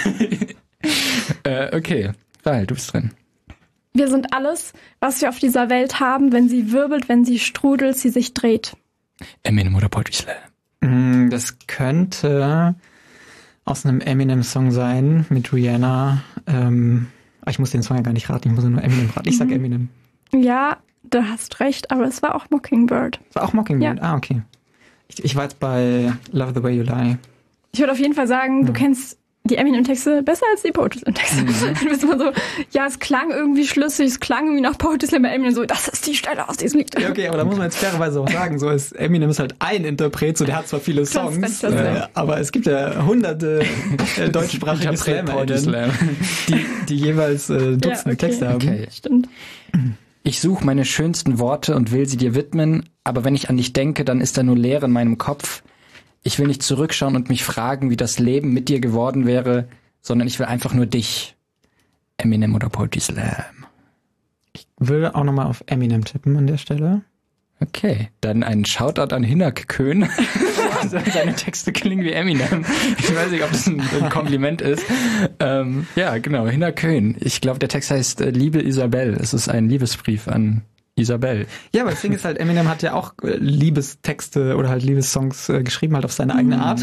Okay, Rahel, du bist drin. Wir sind alles, was wir auf dieser Welt haben, wenn sie wirbelt, wenn sie strudelt, sie sich dreht. Eminem oder Poetry Slam? Das könnte aus einem Eminem-Song sein mit Rihanna. Ich muss den Song ja gar nicht raten, ich muss nur Eminem raten. Ich sag Eminem. Ja, du hast recht, aber es war auch Mockingbird. Es war auch Mockingbird? Ja. Okay. Ich war jetzt bei Love the Way You Lie. Ich würde auf jeden Fall sagen, du kennst die Eminem-Texte besser als die Poetry Slam-Texte. Dann bist du so, ja, es klang irgendwie schlüssig, es klang irgendwie nach Poetry Slam bei Eminem so, das ist die Stelle aus diesem Lied. Ja, okay, aber da muss man jetzt fairerweise auch sagen, so ist Eminem ist halt ein Interpret, so der hat zwar viele Songs, aber es gibt ja hunderte deutschsprachige Slam-Helden, die jeweils Dutzende Texte haben. Okay, stimmt. Ich suche meine schönsten Worte und will sie dir widmen, aber wenn ich an dich denke, dann ist da nur Leere in meinem Kopf. Ich will nicht zurückschauen und mich fragen, wie das Leben mit dir geworden wäre, sondern ich will einfach nur dich. Eminem oder Poetry Slam? Ich würde auch nochmal auf Eminem tippen an der Stelle. Okay, dann ein Shoutout an Hinak Köhn. Seine Texte klingen wie Eminem. Ich weiß nicht, ob das ein Kompliment ist. Ja, genau, Hinak Köhn. Ich glaube, der Text heißt Liebe Isabel. Es ist ein Liebesbrief an Isabel. Ja, aber das Ding ist halt, Eminem hat ja auch Liebestexte oder halt Liebessongs geschrieben, halt auf seine eigene Art.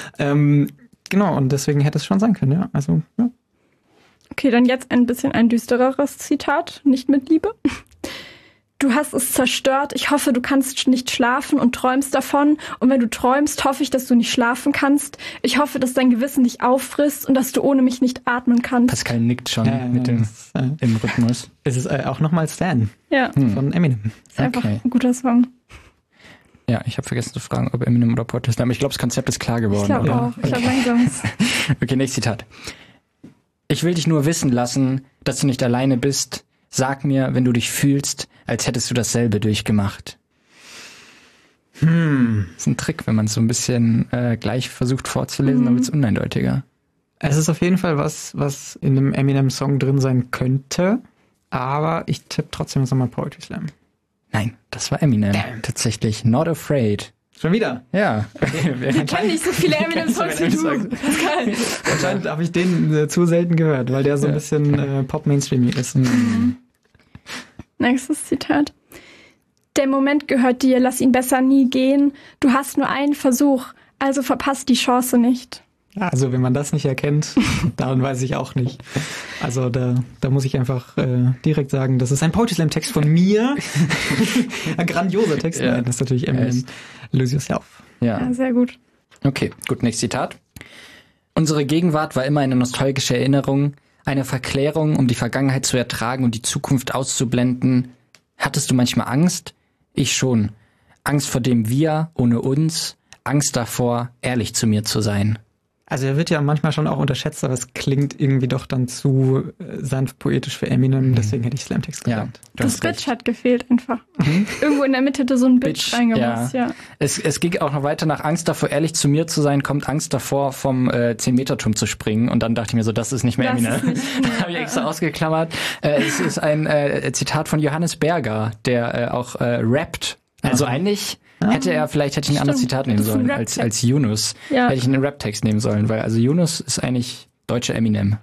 Genau, und deswegen hätte es schon sein können, ja. Also, ja. Okay, dann jetzt ein bisschen ein düstereres Zitat, nicht mit Liebe. Du hast es zerstört. Ich hoffe, du kannst nicht schlafen und träumst davon. Und wenn du träumst, hoffe ich, dass du nicht schlafen kannst. Ich hoffe, dass dein Gewissen dich auffrisst und dass du ohne mich nicht atmen kannst. Pascal nickt schon mit dem im Rhythmus. Es ist auch nochmal Stan von Eminem. Ist einfach ein guter Song. Ja, ich habe vergessen zu fragen, ob Eminem oder Poetry Slam. Ich glaube, das Konzept ist klar geworden. Ich glaube auch. Ich glaube langsam. Okay, nächstes Zitat. Ich will dich nur wissen lassen, dass du nicht alleine bist. Sag mir, wenn du dich fühlst, als hättest du dasselbe durchgemacht. Das ist ein Trick, wenn man es so ein bisschen gleich versucht vorzulesen, dann wird es uneindeutiger. Es ist auf jeden Fall was in einem Eminem-Song drin sein könnte, aber ich tippe trotzdem jetzt nochmal Poetry Slam. Nein, das war Eminem. Tatsächlich. Not Afraid. Schon wieder? Ja. Ich kenne nicht so viele Eminem-Songs wie du. Pascal. Anscheinend habe ich den zu selten gehört, weil der so ein bisschen Pop-Mainstreamig ist. Nächstes Zitat. Der Moment gehört dir, lass ihn besser nie gehen. Du hast nur einen Versuch, also verpasst die Chance nicht. Also wenn man das nicht erkennt, dann weiß ich auch nicht. Also da muss ich einfach direkt sagen, das ist ein Poetry Slam Text von mir. Ein grandioser Text. Ja. Nein, das ist natürlich Eminem. Lose Yourself. Ja, sehr gut. Okay, gut, nächstes Zitat. Unsere Gegenwart war immer eine nostalgische Erinnerung Eine Verklärung, um die Vergangenheit zu ertragen und die Zukunft auszublenden. Hattest du manchmal Angst? Ich schon. Angst vor dem Wir ohne uns. Angst davor, ehrlich zu mir zu sein. Also er wird ja manchmal schon auch unterschätzt, aber es klingt irgendwie doch dann zu sanft poetisch für Eminem, deswegen hätte ich Slamtext gesagt. Ja, das Bitch hat gefehlt einfach. Irgendwo in der Mitte hätte so ein Bitch reingemusst, ja. Es ging auch noch weiter nach Angst davor, ehrlich zu mir zu sein, kommt Angst davor, vom 10-Meter-Turm zu springen. Und dann dachte ich mir so, das ist nicht mehr Eminem. Habe ich extra ausgeklammert. Es ist ein Zitat von Johannes Berger, der auch rappt. Also eigentlich hätte ich ein anderes Zitat nehmen sollen als Yunus. Ja. Hätte ich einen Rap-Text nehmen sollen, weil also Yunus ist eigentlich deutscher Eminem.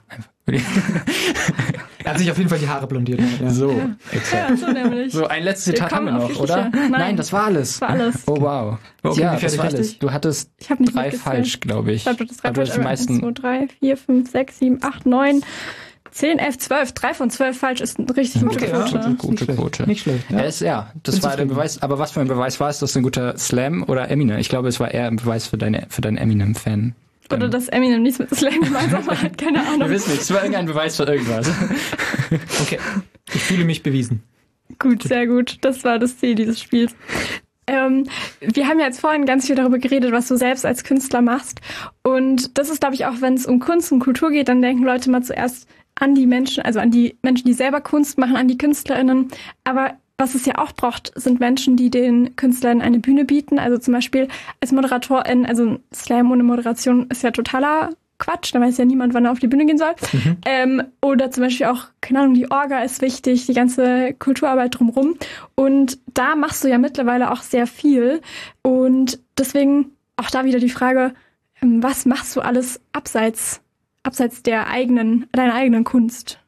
Er hat sich auf jeden Fall die Haare blondiert. Ja. So, exakt. Ja, so nämlich. So, ein letztes Zitat haben wir noch, oder? Nein, das war alles. Oh, wow. Okay, ja, das war alles. Du hattest 3 falsch, glaube ich. Ich glaube, du hattest 3 falsch. Die meisten. 1, 2, 3, 4, 5, 6, 7, 8, 9... 10, 11, 12. 3 von 12 falsch ist eine richtig gute Quote. Ja, gute Quote. Nicht schlecht. Ja. Das war der Beweis. Aber was für ein Beweis war es? Ist das ein guter Slam oder Eminem? Ich glaube, es war eher ein Beweis für deinen Eminem-Fan. Oder dass Eminem nichts mit Slam gemeinsam hat. Keine Ahnung. Wir wissen nicht. Es war irgendein Beweis für irgendwas. Okay. Ich fühle mich bewiesen. Gut, sehr gut. Das war das Ziel dieses Spiels. Wir haben ja jetzt vorhin ganz viel darüber geredet, was du selbst als Künstler machst. Und das ist, glaube ich, auch wenn es um Kunst und Kultur geht, dann denken Leute mal zuerst an die Menschen, die selber Kunst machen, an die KünstlerInnen. Aber was es ja auch braucht, sind Menschen, die den Künstlern eine Bühne bieten. Also zum Beispiel als Moderatorin, also Slam ohne Moderation ist ja totaler Quatsch, da weiß ja niemand, wann er auf die Bühne gehen soll. Oder zum Beispiel auch, keine Ahnung, die Orga ist wichtig, die ganze Kulturarbeit drumherum. Und da machst du ja mittlerweile auch sehr viel. Und deswegen auch da wieder die Frage, was machst du alles abseits deiner eigenen Kunst?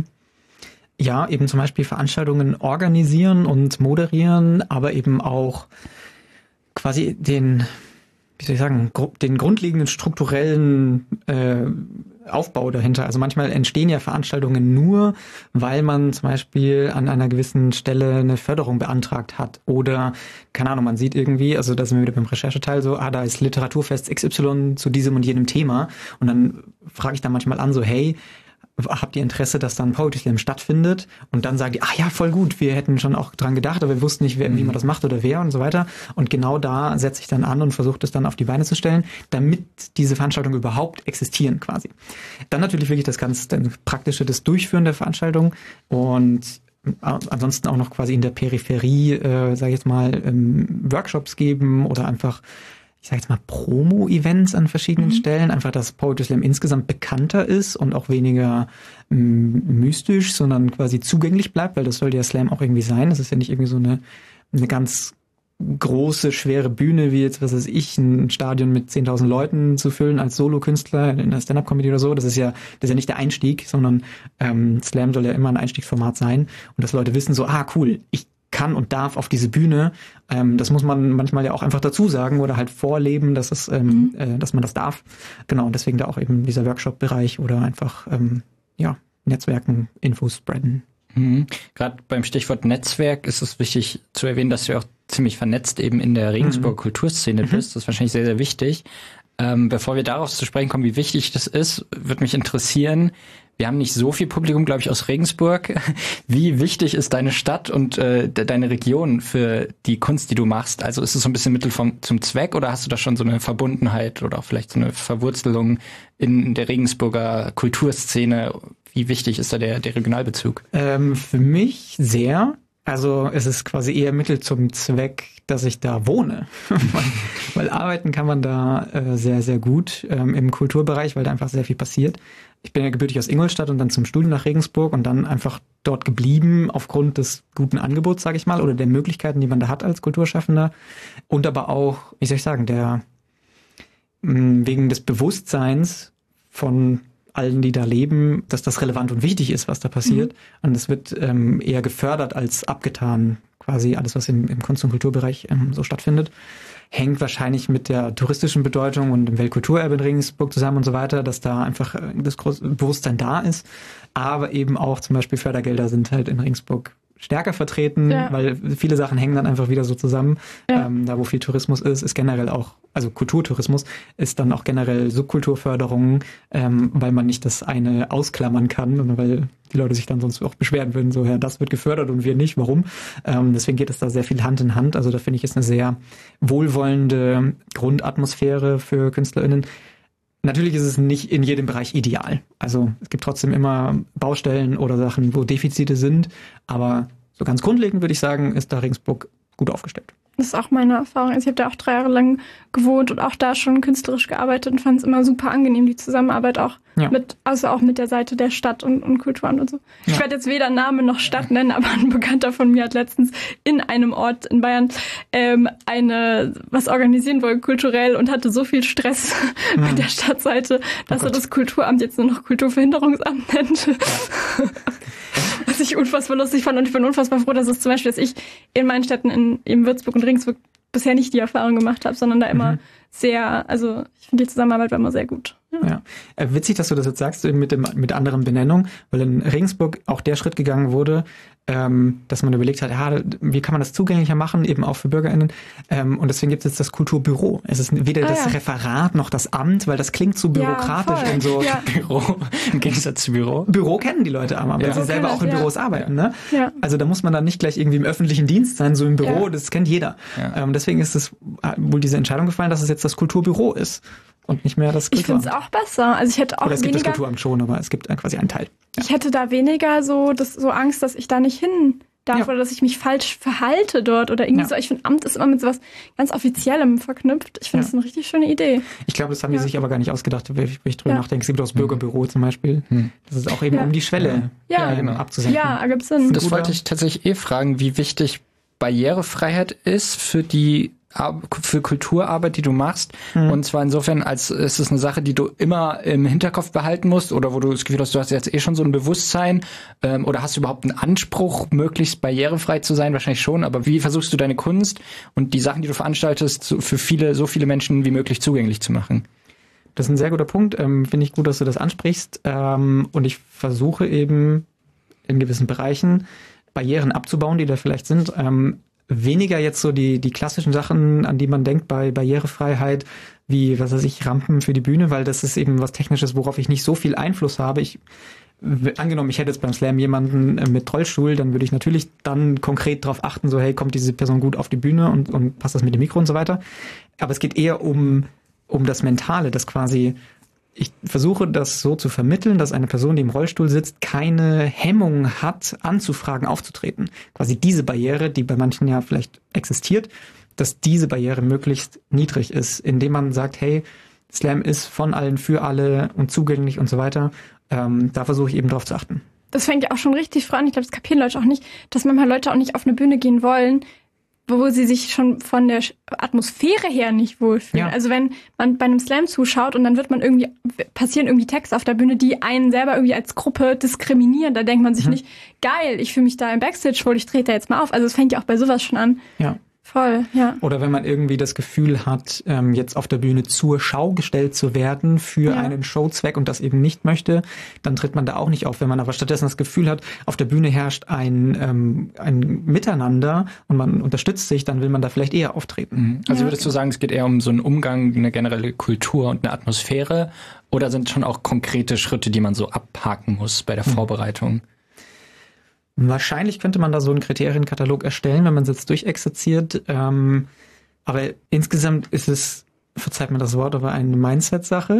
Ja, eben zum Beispiel Veranstaltungen organisieren und moderieren, aber eben auch quasi den grundlegenden strukturellen Aufbau dahinter. Also manchmal entstehen ja Veranstaltungen nur, weil man zum Beispiel an einer gewissen Stelle eine Förderung beantragt hat oder, keine Ahnung, man sieht irgendwie, also da sind wir wieder beim Rechercheteil so, da ist Literaturfest XY zu diesem und jenem Thema und dann frage ich da manchmal an so, hey, habt ihr Interesse, dass dann Poetry Slam stattfindet? Und dann sagen die, ja, voll gut, wir hätten schon auch dran gedacht, aber wir wussten nicht, wie man das macht oder wer und so weiter. Und genau da setze ich dann an und versuche das dann auf die Beine zu stellen, damit diese Veranstaltungen überhaupt existieren quasi. Dann natürlich wirklich das Praktische, das Durchführen der Veranstaltung und ansonsten auch noch quasi in der Peripherie, sage ich jetzt mal, Workshops geben oder einfach, ich sage jetzt mal, Promo-Events an verschiedenen Stellen. Einfach, dass Poetry Slam insgesamt bekannter ist und auch weniger mystisch, sondern quasi zugänglich bleibt, weil das soll ja Slam auch irgendwie sein. Das ist ja nicht irgendwie so eine ganz große, schwere Bühne, wie jetzt, was weiß ich, ein Stadion mit 10.000 Leuten zu füllen als Solokünstler in der Stand-Up-Comedy oder so. Das ist ja nicht der Einstieg, sondern Slam soll ja immer ein Einstiegsformat sein. Und dass Leute wissen so, cool, ich kann und darf auf diese Bühne. Das muss man manchmal ja auch einfach dazu sagen oder halt vorleben, dass dass man das darf. Genau, und deswegen da auch eben dieser Workshop-Bereich oder einfach Netzwerken, Infos spreaden. Gerade beim Stichwort Netzwerk ist es wichtig zu erwähnen, dass du auch ziemlich vernetzt eben in der Regensburger Kulturszene bist. Das ist wahrscheinlich sehr, sehr wichtig. Bevor wir darauf zu sprechen kommen, wie wichtig das ist, würde mich interessieren, wir haben nicht so viel Publikum, glaube ich, aus Regensburg. Wie wichtig ist deine Stadt und deine Region für die Kunst, die du machst? Also ist es so ein bisschen Mittel zum Zweck oder hast du da schon so eine Verbundenheit oder auch vielleicht so eine Verwurzelung in der Regensburger Kulturszene? Wie wichtig ist da der Regionalbezug? Für mich sehr. Also es ist quasi eher Mittel zum Zweck, dass ich da wohne. Weil arbeiten kann man da sehr, sehr gut im Kulturbereich, weil da einfach sehr viel passiert. Ich bin ja gebürtig aus Ingolstadt und dann zum Studium nach Regensburg und dann einfach dort geblieben aufgrund des guten Angebots, sage ich mal, oder der Möglichkeiten, die man da hat als Kulturschaffender. Und aber auch, wie soll ich sagen, wegen des Bewusstseins von allen, die da leben, dass das relevant und wichtig ist, was da passiert. Und es wird eher gefördert als abgetan, quasi alles, was im Kunst- und Kulturbereich so stattfindet. Hängt wahrscheinlich mit der touristischen Bedeutung und dem Weltkulturerbe in Regensburg zusammen und so weiter, dass da einfach das große Bewusstsein da ist. Aber eben auch zum Beispiel Fördergelder sind halt in Regensburg stärker vertreten, weil viele Sachen hängen dann einfach wieder so zusammen. Ja. Da, wo viel Tourismus ist generell auch, also Kulturtourismus ist dann auch generell Subkulturförderung, weil man nicht das eine ausklammern kann und weil die Leute sich dann sonst auch beschweren würden, so, ja, das wird gefördert und wir nicht, warum? Deswegen geht es da sehr viel Hand in Hand. Also da finde ich, ist eine sehr wohlwollende Grundatmosphäre für KünstlerInnen. Natürlich ist es nicht in jedem Bereich ideal. Also es gibt trotzdem immer Baustellen oder Sachen, wo Defizite sind. Aber so ganz grundlegend würde ich sagen, ist da Regensburg gut aufgestellt. Das ist auch meine Erfahrung. Also ich habe da auch 3 Jahre lang gewohnt und auch da schon künstlerisch gearbeitet und fand es immer super angenehm, die Zusammenarbeit auch auch mit der Seite der Stadt und Kulturamt und so. Ja. Ich werde jetzt weder Name noch Stadt nennen, aber ein Bekannter von mir hat letztens in einem Ort in Bayern was organisieren wollte, kulturell, und hatte so viel Stress mit der Stadtseite, dass er das Kulturamt jetzt nur noch Kulturverhinderungsamt nennt. Was ich unfassbar lustig fand, und ich bin unfassbar froh, dass ich in meinen Städten in Würzburg und Regensburg bisher nicht die Erfahrung gemacht habe, sondern da immer also ich finde die Zusammenarbeit war immer sehr gut. Ja. Witzig, dass du das jetzt sagst, mit anderen Benennungen, weil in Regensburg auch der Schritt gegangen wurde, dass man überlegt hat, wie kann man das zugänglicher machen, eben auch für BürgerInnen. Und deswegen gibt es jetzt das Kulturbüro. Es ist weder das Referat noch das Amt, weil das klingt zu bürokratisch und so. Ja. Büro, im Gegensatz zu Büro. Büro kennen die Leute aber, weil sie selber auch in Büros arbeiten. Ne? Ja. Also da muss man dann nicht gleich irgendwie im öffentlichen Dienst sein, so im Büro, das kennt jeder. Ja. Deswegen ist es wohl diese Entscheidung gefallen, dass es jetzt das Kulturbüro ist. Und nicht mehr das Kulturamt. Ich finde es auch besser. Also ich hätte auch gibt das Kulturamt schon, aber es gibt quasi einen Teil. Ja. Ich hätte da weniger so Angst, dass ich da nicht hin darf oder dass ich mich falsch verhalte dort oder irgendwie so. Ich finde, Amt ist immer mit sowas ganz Offiziellem verknüpft. Ich finde das eine richtig schöne Idee. Ich glaube, das haben die sich aber gar nicht ausgedacht, wenn ich drüber nachdenke. Es gibt auch das Bürgerbüro zum Beispiel. Das ist auch eben um die Schwelle abzusenken. Ja, ergibt Sinn. Das wollte ich tatsächlich fragen, wie wichtig Barrierefreiheit ist für Kulturarbeit, die du machst. Und zwar insofern, als ist es eine Sache, die du immer im Hinterkopf behalten musst, oder wo du das Gefühl hast, du hast jetzt schon so ein Bewusstsein, oder hast du überhaupt einen Anspruch, möglichst barrierefrei zu sein? Wahrscheinlich schon, aber wie versuchst du deine Kunst und die Sachen, die du veranstaltest, für so viele Menschen wie möglich zugänglich zu machen? Das ist ein sehr guter Punkt. Finde ich gut, dass du das ansprichst. Und ich versuche eben in gewissen Bereichen Barrieren abzubauen, die da vielleicht sind. Weniger jetzt so die klassischen Sachen, an die man denkt bei Barrierefreiheit, wie, Rampen für die Bühne, weil das ist eben was Technisches, worauf ich nicht so viel Einfluss habe. Angenommen, ich hätte jetzt beim Slam jemanden mit Rollstuhl, dann würde ich natürlich dann konkret darauf achten, so, hey, kommt diese Person gut auf die Bühne und passt das mit dem Mikro und so weiter. Aber es geht eher um das Mentale, das quasi, ich versuche das so zu vermitteln, dass eine Person, die im Rollstuhl sitzt, keine Hemmung hat, anzufragen, aufzutreten. Quasi diese Barriere, die bei manchen ja vielleicht existiert, dass diese Barriere möglichst niedrig ist, indem man sagt, hey, Slam ist von allen für alle und zugänglich und so weiter. Da versuche ich eben drauf zu achten. Das fängt ja auch schon richtig früh an. Ich glaube, das kapieren Leute auch nicht, dass manchmal Leute auch nicht auf eine Bühne gehen wollen, wo sie sich schon von der Atmosphäre her nicht wohlfühlen. Ja. Also wenn man bei einem Slam zuschaut und dann passieren irgendwie Texte auf der Bühne, die einen selber irgendwie als Gruppe diskriminieren, da denkt man sich nicht, geil, ich fühle mich da im Backstage wohl, ich trete da jetzt mal auf. Also es fängt ja auch bei sowas schon an. Ja. Voll, ja. Oder wenn man irgendwie das Gefühl hat, jetzt auf der Bühne zur Schau gestellt zu werden für einen Showzweck und das eben nicht möchte, dann tritt man da auch nicht auf. Wenn man aber stattdessen das Gefühl hat, auf der Bühne herrscht ein Miteinander und man unterstützt sich, dann will man da vielleicht eher auftreten. Also würdest du sagen, es geht eher um so einen Umgang, eine generelle Kultur und eine Atmosphäre, oder sind schon auch konkrete Schritte, die man so abhaken muss bei der Vorbereitung? Wahrscheinlich könnte man da so einen Kriterienkatalog erstellen, wenn man es jetzt durchexerziert. Aber insgesamt ist es, verzeiht mir das Wort, aber eine Mindset-Sache.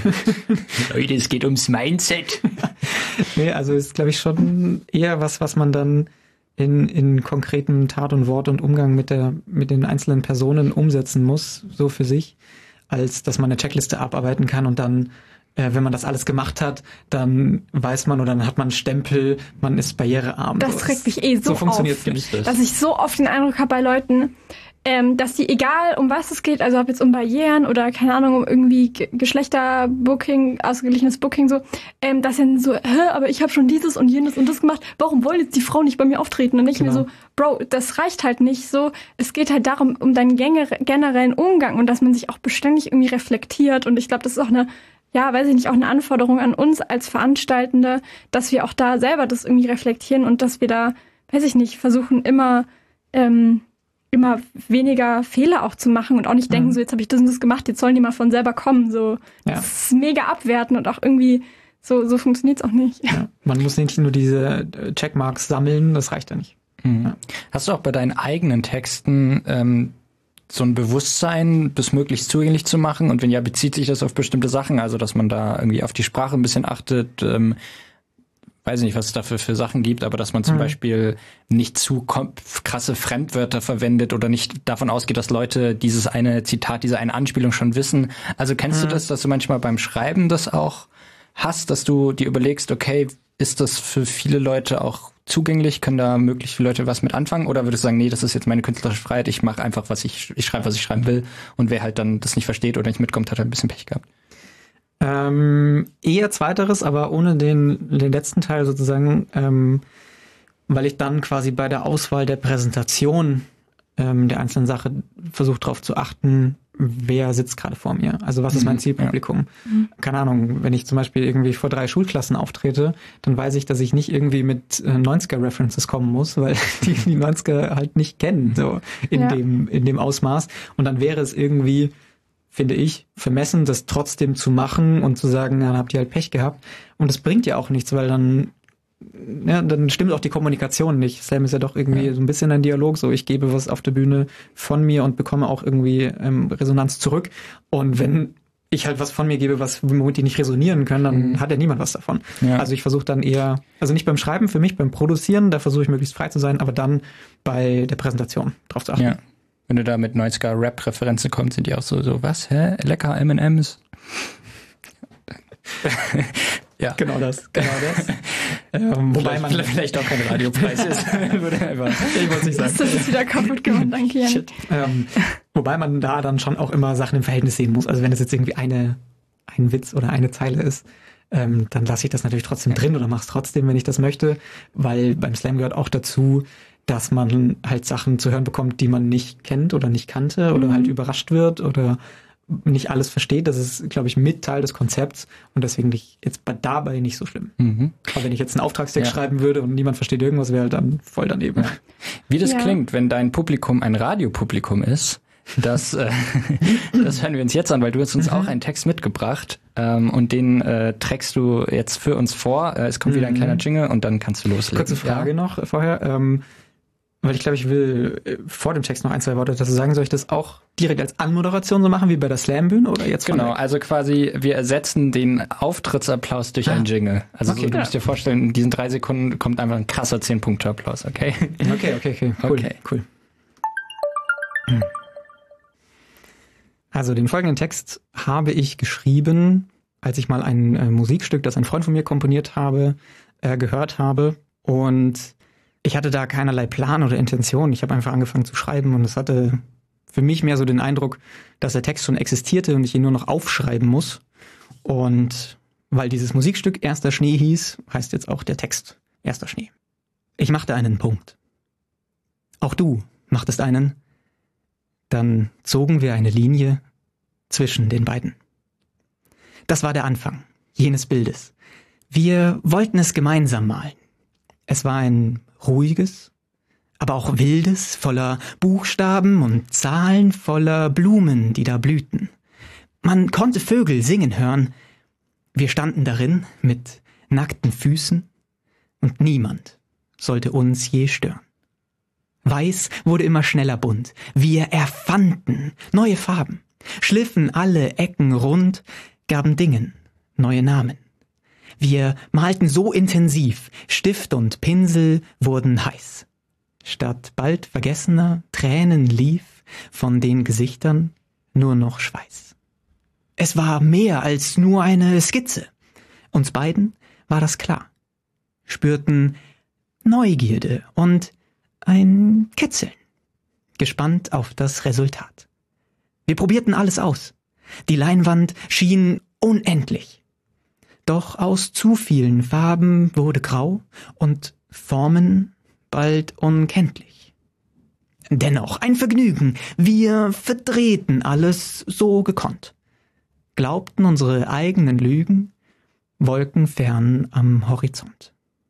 Leute, es geht ums Mindset. Nee, also ist, glaube ich, schon eher was man dann in konkreten Tat und Wort und Umgang mit den einzelnen Personen umsetzen muss, so für sich, als dass man eine Checkliste abarbeiten kann und dann, wenn man das alles gemacht hat, dann weiß man oder dann hat man einen Stempel, man ist barrierarm. Das regt mich so funktioniert auf, nicht. Dass ich so oft den Eindruck habe bei Leuten, dass die, egal um was es geht, also ob jetzt um Barrieren oder keine Ahnung, um irgendwie Geschlechterbooking, ausgeglichenes Booking, so, dass dann so, aber ich habe schon dieses und jenes und das gemacht, warum wollen jetzt die Frau nicht bei mir auftreten? Und ich mir so, Bro, das reicht halt nicht so. Es geht halt darum, um deinen generellen Umgang und dass man sich auch beständig irgendwie reflektiert. Und ich glaube, das ist auch auch eine Anforderung an uns als Veranstaltende, dass wir auch da selber das irgendwie reflektieren und dass wir da weiß ich nicht, versuchen immer weniger Fehler auch zu machen und auch nicht denken, so jetzt habe ich das und das gemacht, jetzt sollen die mal von selber kommen. So, das ist mega abwerten und auch irgendwie so funktioniert es auch nicht. Ja. Man muss nicht nur diese Checkmarks sammeln, das reicht ja nicht. Mhm. Ja. Hast du auch bei deinen eigenen Texten so ein Bewusstsein, das möglichst zugänglich zu machen? Und wenn ja, bezieht sich das auf bestimmte Sachen? Also, dass man da irgendwie auf die Sprache ein bisschen achtet, weiß nicht, was es dafür für Sachen gibt, aber dass man zum Beispiel nicht zu krasse Fremdwörter verwendet oder nicht davon ausgeht, dass Leute dieses eine Zitat, diese eine Anspielung schon wissen. Also kennst du das, dass du manchmal beim Schreiben das auch hast, dass du dir überlegst, okay, ist das für viele Leute auch zugänglich? Können da möglichst viele Leute was mit anfangen? Oder würdest du sagen, nee, das ist jetzt meine künstlerische Freiheit, ich mache einfach, ich schreibe, was ich schreiben will, und wer halt dann das nicht versteht oder nicht mitkommt, hat halt ein bisschen Pech gehabt? Eher zweiteres, aber ohne den letzten Teil sozusagen, weil ich dann quasi bei der Auswahl der Präsentation der einzelnen Sache versuche darauf zu achten, wer sitzt gerade vor mir. Also was ist mein Zielpublikum? Ja. Keine Ahnung, wenn ich zum Beispiel irgendwie vor 3 Schulklassen auftrete, dann weiß ich, dass ich nicht irgendwie mit 90er-References kommen muss, weil die 90er halt nicht kennen, so in dem Ausmaß. Und dann wäre es irgendwie, finde ich, vermessen, das trotzdem zu machen und zu sagen, dann habt ihr halt Pech gehabt. Und das bringt ja auch nichts, weil dann stimmt auch die Kommunikation nicht. Slam ist ja doch irgendwie so ein bisschen ein Dialog, so ich gebe was auf der Bühne von mir und bekomme auch irgendwie Resonanz zurück. Und wenn ich halt was von mir gebe, womit die nicht resonieren können, dann hat ja niemand was davon. Ja. Also ich versuche dann eher, also nicht beim Schreiben für mich, beim Produzieren, da versuche ich möglichst frei zu sein, aber dann bei der Präsentation drauf zu achten. Ja. Wenn du da mit 90er-Rap-Referenzen kommst, sind die auch so, was, hä? Lecker M&M's? Ja, genau das. Wobei man vielleicht auch kein Radiopreis ist. Ich wollte nicht sagen. Das ist wieder kaputt gemacht, danke. Shit. Wobei man da dann schon auch immer Sachen im Verhältnis sehen muss. Also wenn es jetzt irgendwie ein Witz oder eine Zeile ist, dann lasse ich das natürlich trotzdem drin oder mache es trotzdem, wenn ich das möchte, weil beim Slam gehört auch dazu, dass man halt Sachen zu hören bekommt, die man nicht kennt oder nicht kannte oder halt überrascht wird oder nicht alles versteht. Das ist, glaube ich, mit Teil des Konzepts und deswegen jetzt dabei nicht so schlimm. Aber wenn ich jetzt einen Auftragstext schreiben würde und niemand versteht irgendwas, wäre halt dann voll daneben. Ja. Wie das klingt, wenn dein Publikum ein Radiopublikum ist, das hören wir uns jetzt an, weil du hast uns auch einen Text mitgebracht und den trägst du jetzt für uns vor. Es kommt wieder ein kleiner Jingle und dann kannst du loslegen. Kurze Frage noch vorher. Weil ich glaube, ich will vor dem Text noch 1, 2 Worte dazu sagen. Soll ich das auch direkt als Anmoderation so machen wie bei der Slam-Bühne oder jetzt? Genau, also quasi wir ersetzen den Auftrittsapplaus durch einen Jingle. Also du musst dir vorstellen, in diesen 3 Sekunden kommt einfach ein krasser 10-Punkte-Applaus, okay? Okay. Cool. Also den folgenden Text habe ich geschrieben, als ich mal ein Musikstück, das ein Freund von mir komponiert habe, gehört habe und ich hatte da keinerlei Plan oder Intention. Ich habe einfach angefangen zu schreiben und es hatte für mich mehr so den Eindruck, dass der Text schon existierte und ich ihn nur noch aufschreiben muss. Und weil dieses Musikstück Erster Schnee hieß, heißt jetzt auch der Text Erster Schnee. Ich machte einen Punkt. Auch du machtest einen. Dann zogen wir eine Linie zwischen den beiden. Das war der Anfang jenes Bildes. Wir wollten es gemeinsam malen. Es war ein ruhiges, aber auch wildes, voller Buchstaben und Zahlen, voller Blumen, die da blühten. Man konnte Vögel singen hören. Wir standen darin mit nackten Füßen und niemand sollte uns je stören. Weiß wurde immer schneller bunt. Wir erfanden neue Farben, schliffen alle Ecken rund, gaben Dingen neue Namen. Wir malten so intensiv, Stift und Pinsel wurden heiß. Statt bald vergessener Tränen lief von den Gesichtern nur noch Schweiß. Es war mehr als nur eine Skizze. Uns beiden war das klar. Spürten Neugierde und ein Kitzeln, gespannt auf das Resultat. Wir probierten alles aus. Die Leinwand schien unendlich. Doch aus zu vielen Farben wurde grau und Formen bald unkenntlich. Dennoch ein Vergnügen, wir verdrehten alles so gekonnt, glaubten unsere eigenen Lügen, wolkenfern am Horizont.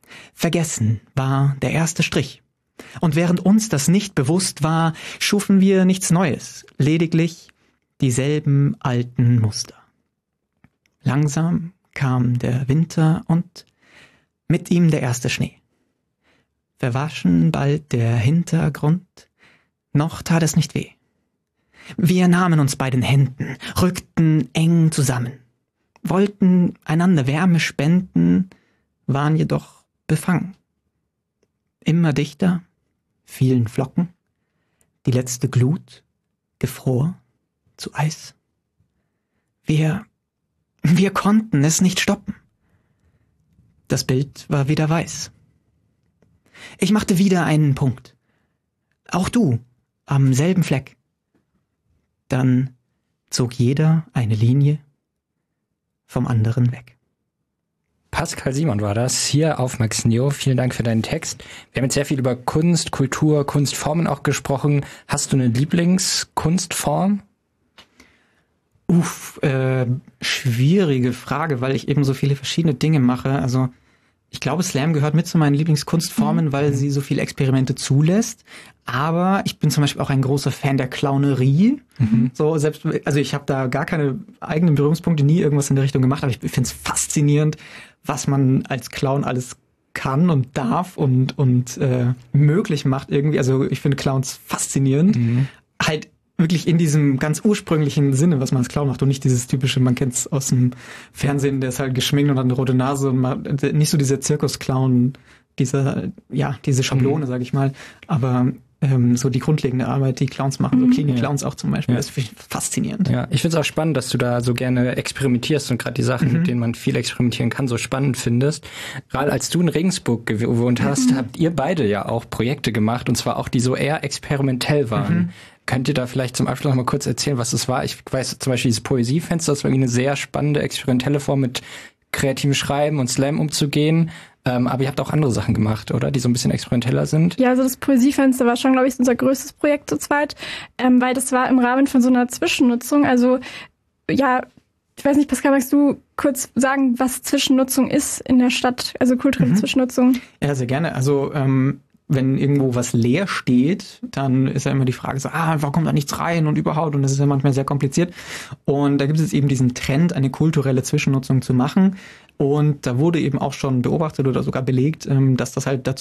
Vergessen war der erste Strich. Und während uns das nicht bewusst war, schufen wir nichts Neues, lediglich dieselben alten Muster. Langsam kam der Winter und mit ihm der erste Schnee. Verwaschen bald der Hintergrund, noch tat es nicht weh. Wir nahmen uns bei den Händen, rückten eng zusammen, wollten einander Wärme spenden, waren jedoch befangen. Immer dichter, fielen Flocken, die letzte Glut gefror zu Eis. Wir konnten es nicht stoppen. Das Bild war wieder weiß. Ich machte wieder einen Punkt. Auch du, am selben Fleck. Dann zog jeder eine Linie vom anderen weg. Pascal Simon war das, hier auf Max Neo. Vielen Dank für deinen Text. Wir haben jetzt sehr viel über Kunst, Kultur, Kunstformen auch gesprochen. Hast du eine Lieblingskunstform? Schwierige Frage, weil ich eben so viele verschiedene Dinge mache. Also ich glaube, Slam gehört mit zu meinen Lieblingskunstformen, weil sie so viele Experimente zulässt. Aber ich bin zum Beispiel auch ein großer Fan der Clownerie. So selbst, also ich habe da gar keine eigenen Berührungspunkte, nie irgendwas in der Richtung gemacht, aber ich finde es faszinierend, was man als Clown alles kann und darf und möglich macht irgendwie. Also ich finde Clowns faszinierend. Halt wirklich in diesem ganz ursprünglichen Sinne, was man als Clown macht und nicht dieses typische, man kennt es aus dem Fernsehen, der ist halt geschminkt und hat eine rote Nase und nicht so dieser Zirkusclown, diese Schablone, sag ich mal, aber so die grundlegende Arbeit, die Clowns machen, so Klinik-Clowns auch zum Beispiel, das finde ich faszinierend. Ja, ich finde es auch spannend, dass du da so gerne experimentierst und gerade die Sachen, mit denen man viel experimentieren kann, so spannend findest. Gerade als du in Regensburg gewohnt hast, habt ihr beide ja auch Projekte gemacht und zwar auch, die so eher experimentell waren. Könnt ihr da vielleicht zum Abschluss noch mal kurz erzählen, was es war? Ich weiß zum Beispiel, dieses Poesiefenster, das war irgendwie eine sehr spannende, experimentelle Form, mit kreativem Schreiben und Slam umzugehen. Aber ihr habt auch andere Sachen gemacht, oder? Die so ein bisschen experimenteller sind? Ja, also das Poesiefenster war schon, glaube ich, unser größtes Projekt zu zweit, weil das war im Rahmen von so einer Zwischennutzung. Also, ja, ich weiß nicht, Pascal, magst du kurz sagen, was Zwischennutzung ist in der Stadt, also kulturelle Zwischennutzung? Ja, sehr gerne. Also, wenn irgendwo was leer steht, dann ist ja immer die Frage so, warum kommt da nichts rein und überhaupt, und das ist ja manchmal sehr kompliziert. Und da gibt es eben diesen Trend, eine kulturelle Zwischennutzung zu machen. Und da wurde eben auch schon beobachtet oder sogar belegt, dass das halt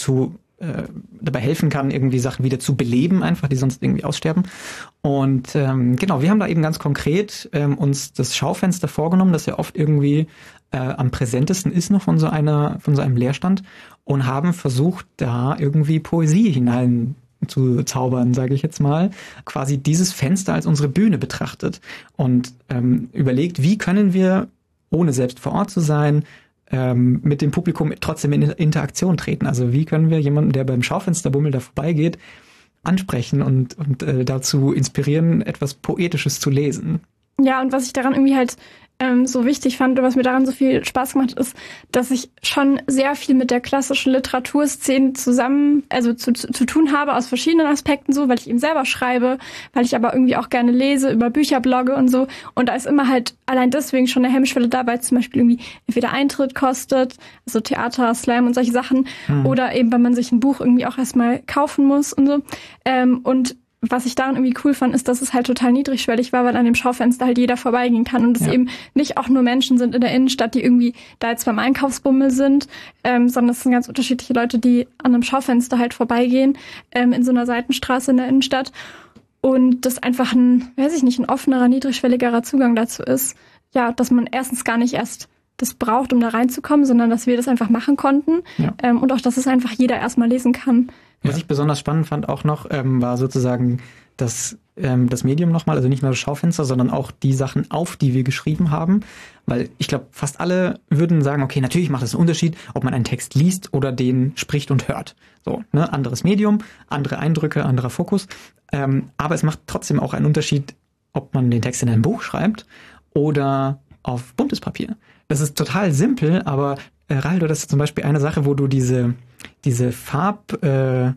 dabei helfen kann, irgendwie Sachen wieder zu beleben, einfach, die sonst irgendwie aussterben. Und genau, wir haben da eben ganz konkret uns das Schaufenster vorgenommen, das ja oft irgendwie am präsentesten ist noch von so einem Leerstand, und haben versucht, da irgendwie Poesie hinein zu zaubern, sage ich jetzt mal, quasi dieses Fenster als unsere Bühne betrachtet und überlegt, wie können wir, ohne selbst vor Ort zu sein, mit dem Publikum trotzdem in Interaktion treten. Also wie können wir jemanden, der beim Schaufensterbummel da vorbeigeht, ansprechen und dazu inspirieren, etwas Poetisches zu lesen. Ja, und was ich daran irgendwie halt so wichtig fand und was mir daran so viel Spaß gemacht ist, dass ich schon sehr viel mit der klassischen Literaturszene zu tun habe, aus verschiedenen Aspekten so, weil ich eben selber schreibe, weil ich aber irgendwie auch gerne lese, über Bücher blogge und so. Und da ist immer halt allein deswegen schon eine Hemmschwelle da, weil zum Beispiel irgendwie entweder Eintritt kostet, also Theater, Slam und solche Sachen, oder eben, weil man sich ein Buch irgendwie auch erstmal kaufen muss und so. Und was ich daran irgendwie cool fand, ist, dass es halt total niedrigschwellig war, weil an dem Schaufenster halt jeder vorbeigehen kann und es eben nicht auch nur Menschen sind in der Innenstadt, die irgendwie da jetzt beim Einkaufsbummel sind, sondern es sind ganz unterschiedliche Leute, die an einem Schaufenster halt vorbeigehen, in so einer Seitenstraße in der Innenstadt, und das einfach ein offenerer, niedrigschwelligerer Zugang dazu ist, ja, dass man erstens gar nicht erst das braucht, um da reinzukommen, sondern dass wir das einfach machen konnten, und auch, dass es einfach jeder erstmal lesen kann. Was ich besonders spannend fand auch noch, war sozusagen das Medium nochmal, also nicht nur das Schaufenster, sondern auch die Sachen, auf die wir geschrieben haben. Weil ich glaube, fast alle würden sagen, okay, natürlich macht es einen Unterschied, ob man einen Text liest oder den spricht und hört. So, ne, anderes Medium, andere Eindrücke, anderer Fokus. Aber es macht trotzdem auch einen Unterschied, ob man den Text in einem Buch schreibt oder auf buntes Papier. Das ist total simpel, aber Rahel, das ist zum Beispiel eine Sache, wo du diese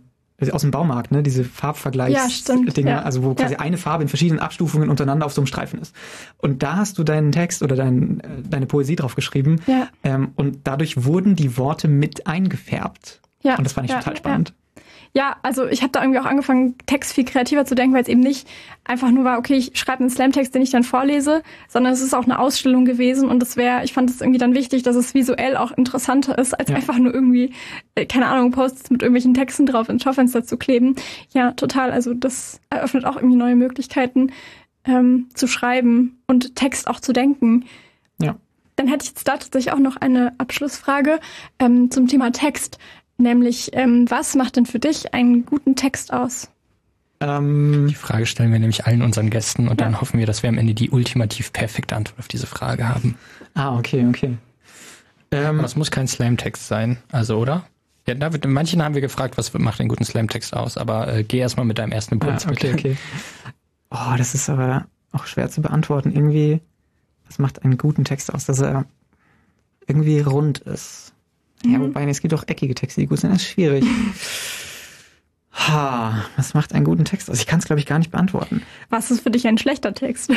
aus dem Baumarkt, ne? Diese Farbvergleichsdinger, ja. also wo quasi eine Farbe in verschiedenen Abstufungen untereinander auf so einem Streifen ist. Und da hast du deinen Text oder deine Poesie drauf geschrieben. Ja. Und dadurch wurden die Worte mit eingefärbt. Ja. Und das fand ich total spannend. Ja, also ich habe da irgendwie auch angefangen, Text viel kreativer zu denken, weil es eben nicht einfach nur war, okay, ich schreibe einen Slam-Text, den ich dann vorlese, sondern es ist auch eine Ausstellung gewesen und ich fand es irgendwie dann wichtig, dass es visuell auch interessanter ist, als einfach nur irgendwie, keine Ahnung, Posts mit irgendwelchen Texten drauf ins Schaufenster zu kleben. Ja, total. Also das eröffnet auch irgendwie neue Möglichkeiten zu schreiben und Text auch zu denken. Ja. Dann hätte ich jetzt da tatsächlich auch noch eine Abschlussfrage zum Thema Text. Nämlich, was macht denn für dich einen guten Text aus? Die Frage stellen wir nämlich allen unseren Gästen und dann hoffen wir, dass wir am Ende die ultimativ perfekte Antwort auf diese Frage haben. Okay. Aber es muss kein Slam-Text sein, also oder? Ja, David, manchen haben wir gefragt, was macht einen guten Slam-Text aus, aber geh erstmal mit deinem ersten Impuls. Okay. Oh, das ist aber auch schwer zu beantworten. Irgendwie, was macht einen guten Text aus, dass er irgendwie rund ist? Ja, wobei, es gibt auch eckige Texte, die gut sind. Das ist schwierig. Was macht einen guten Text aus? Ich kann es, glaube ich, gar nicht beantworten. Was ist für dich ein schlechter Text?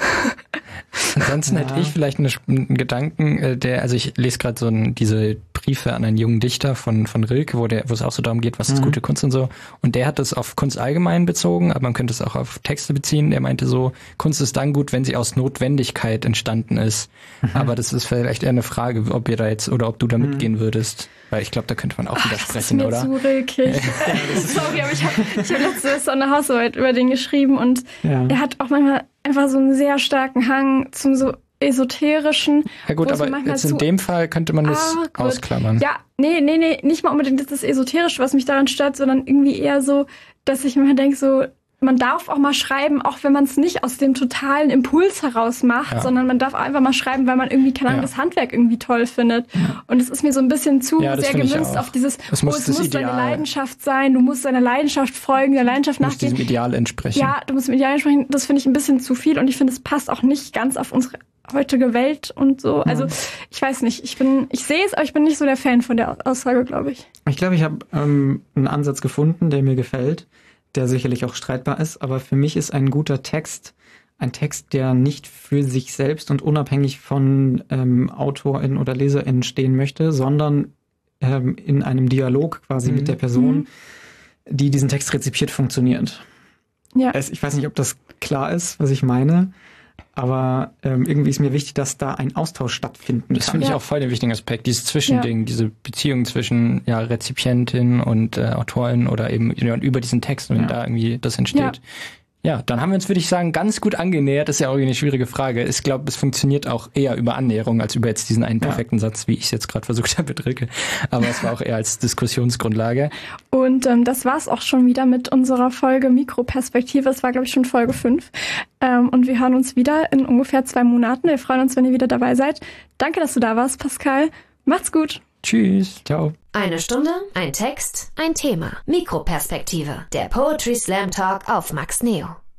Ansonsten hätte ich vielleicht einen Gedanken, also ich lese gerade diese Briefe an einen jungen Dichter von Rilke, wo es auch so darum geht, was ist gute Kunst und so. Und der hat das auf Kunst allgemein bezogen, aber man könnte es auch auf Texte beziehen. Der meinte so, Kunst ist dann gut, wenn sie aus Notwendigkeit entstanden ist. Aber das ist vielleicht eher eine Frage, ob ihr da jetzt oder ob du da mitgehen würdest. Weil ich glaube, da könnte man auch widersprechen, oder? Das ist mir zu rilkig. Sorry, aber ich hab letztes so eine Hausarbeit über den geschrieben und er hat auch manchmal einfach so einen sehr starken Hang zum so esoterischen. Ja gut, aber jetzt in dem Fall könnte man das ausklammern. Ja, nee, nicht mal unbedingt das Esoterische, was mich daran stört, sondern irgendwie eher so, dass ich mir denke, so, man darf auch mal schreiben, auch wenn man es nicht aus dem totalen Impuls heraus macht, sondern man darf einfach mal schreiben, weil man irgendwie, keine Ahnung, das Handwerk irgendwie toll findet. Und es ist mir so ein bisschen zu sehr gemünzt auf dieses, es muss deine Leidenschaft sein, du musst deiner Leidenschaft folgen, der Leidenschaft nachgehen. Diesem Ideal entsprechen. Ja, du musst dem Ideal entsprechen. Das finde ich ein bisschen zu viel und ich finde, es passt auch nicht ganz auf unsere heutige Welt und so. Also ich weiß nicht, ich sehe es, aber ich bin nicht so der Fan von der Aussage, glaube ich. Ich glaube, ich habe einen Ansatz gefunden, der mir gefällt, der sicherlich auch streitbar ist, aber für mich ist ein guter Text ein Text, der nicht für sich selbst und unabhängig von AutorInnen oder LeserInnen stehen möchte, sondern in einem Dialog quasi mit der Person, die diesen Text rezipiert, funktioniert. Ja. Ich weiß nicht, ob das klar ist, was ich meine, aber irgendwie ist mir wichtig, dass da ein Austausch stattfinden kann. Das finde ich auch voll den wichtigen Aspekt, dieses Zwischending, diese Beziehung zwischen Rezipientin und Autorin oder eben über diesen Text, wenn da irgendwie das entsteht. Ja, dann haben wir uns, würde ich sagen, ganz gut angenähert. Das ist ja auch eine schwierige Frage. Ich glaube, es funktioniert auch eher über Annäherung als über jetzt diesen einen perfekten Satz, wie ich es jetzt gerade versucht habe mit Rilke. Aber es war auch eher als Diskussionsgrundlage. Und das war's auch schon wieder mit unserer Folge Mikroperspektive. Es war, glaube ich, schon Folge 5. Und wir hören uns wieder in ungefähr 2 Monaten. Wir freuen uns, wenn ihr wieder dabei seid. Danke, dass du da warst, Pascal. Macht's gut. Tschüss. Ciao. Eine Stunde, ein Text, ein Thema. Mikroperspektive. Der Poetry Slam Talk auf Max Neo.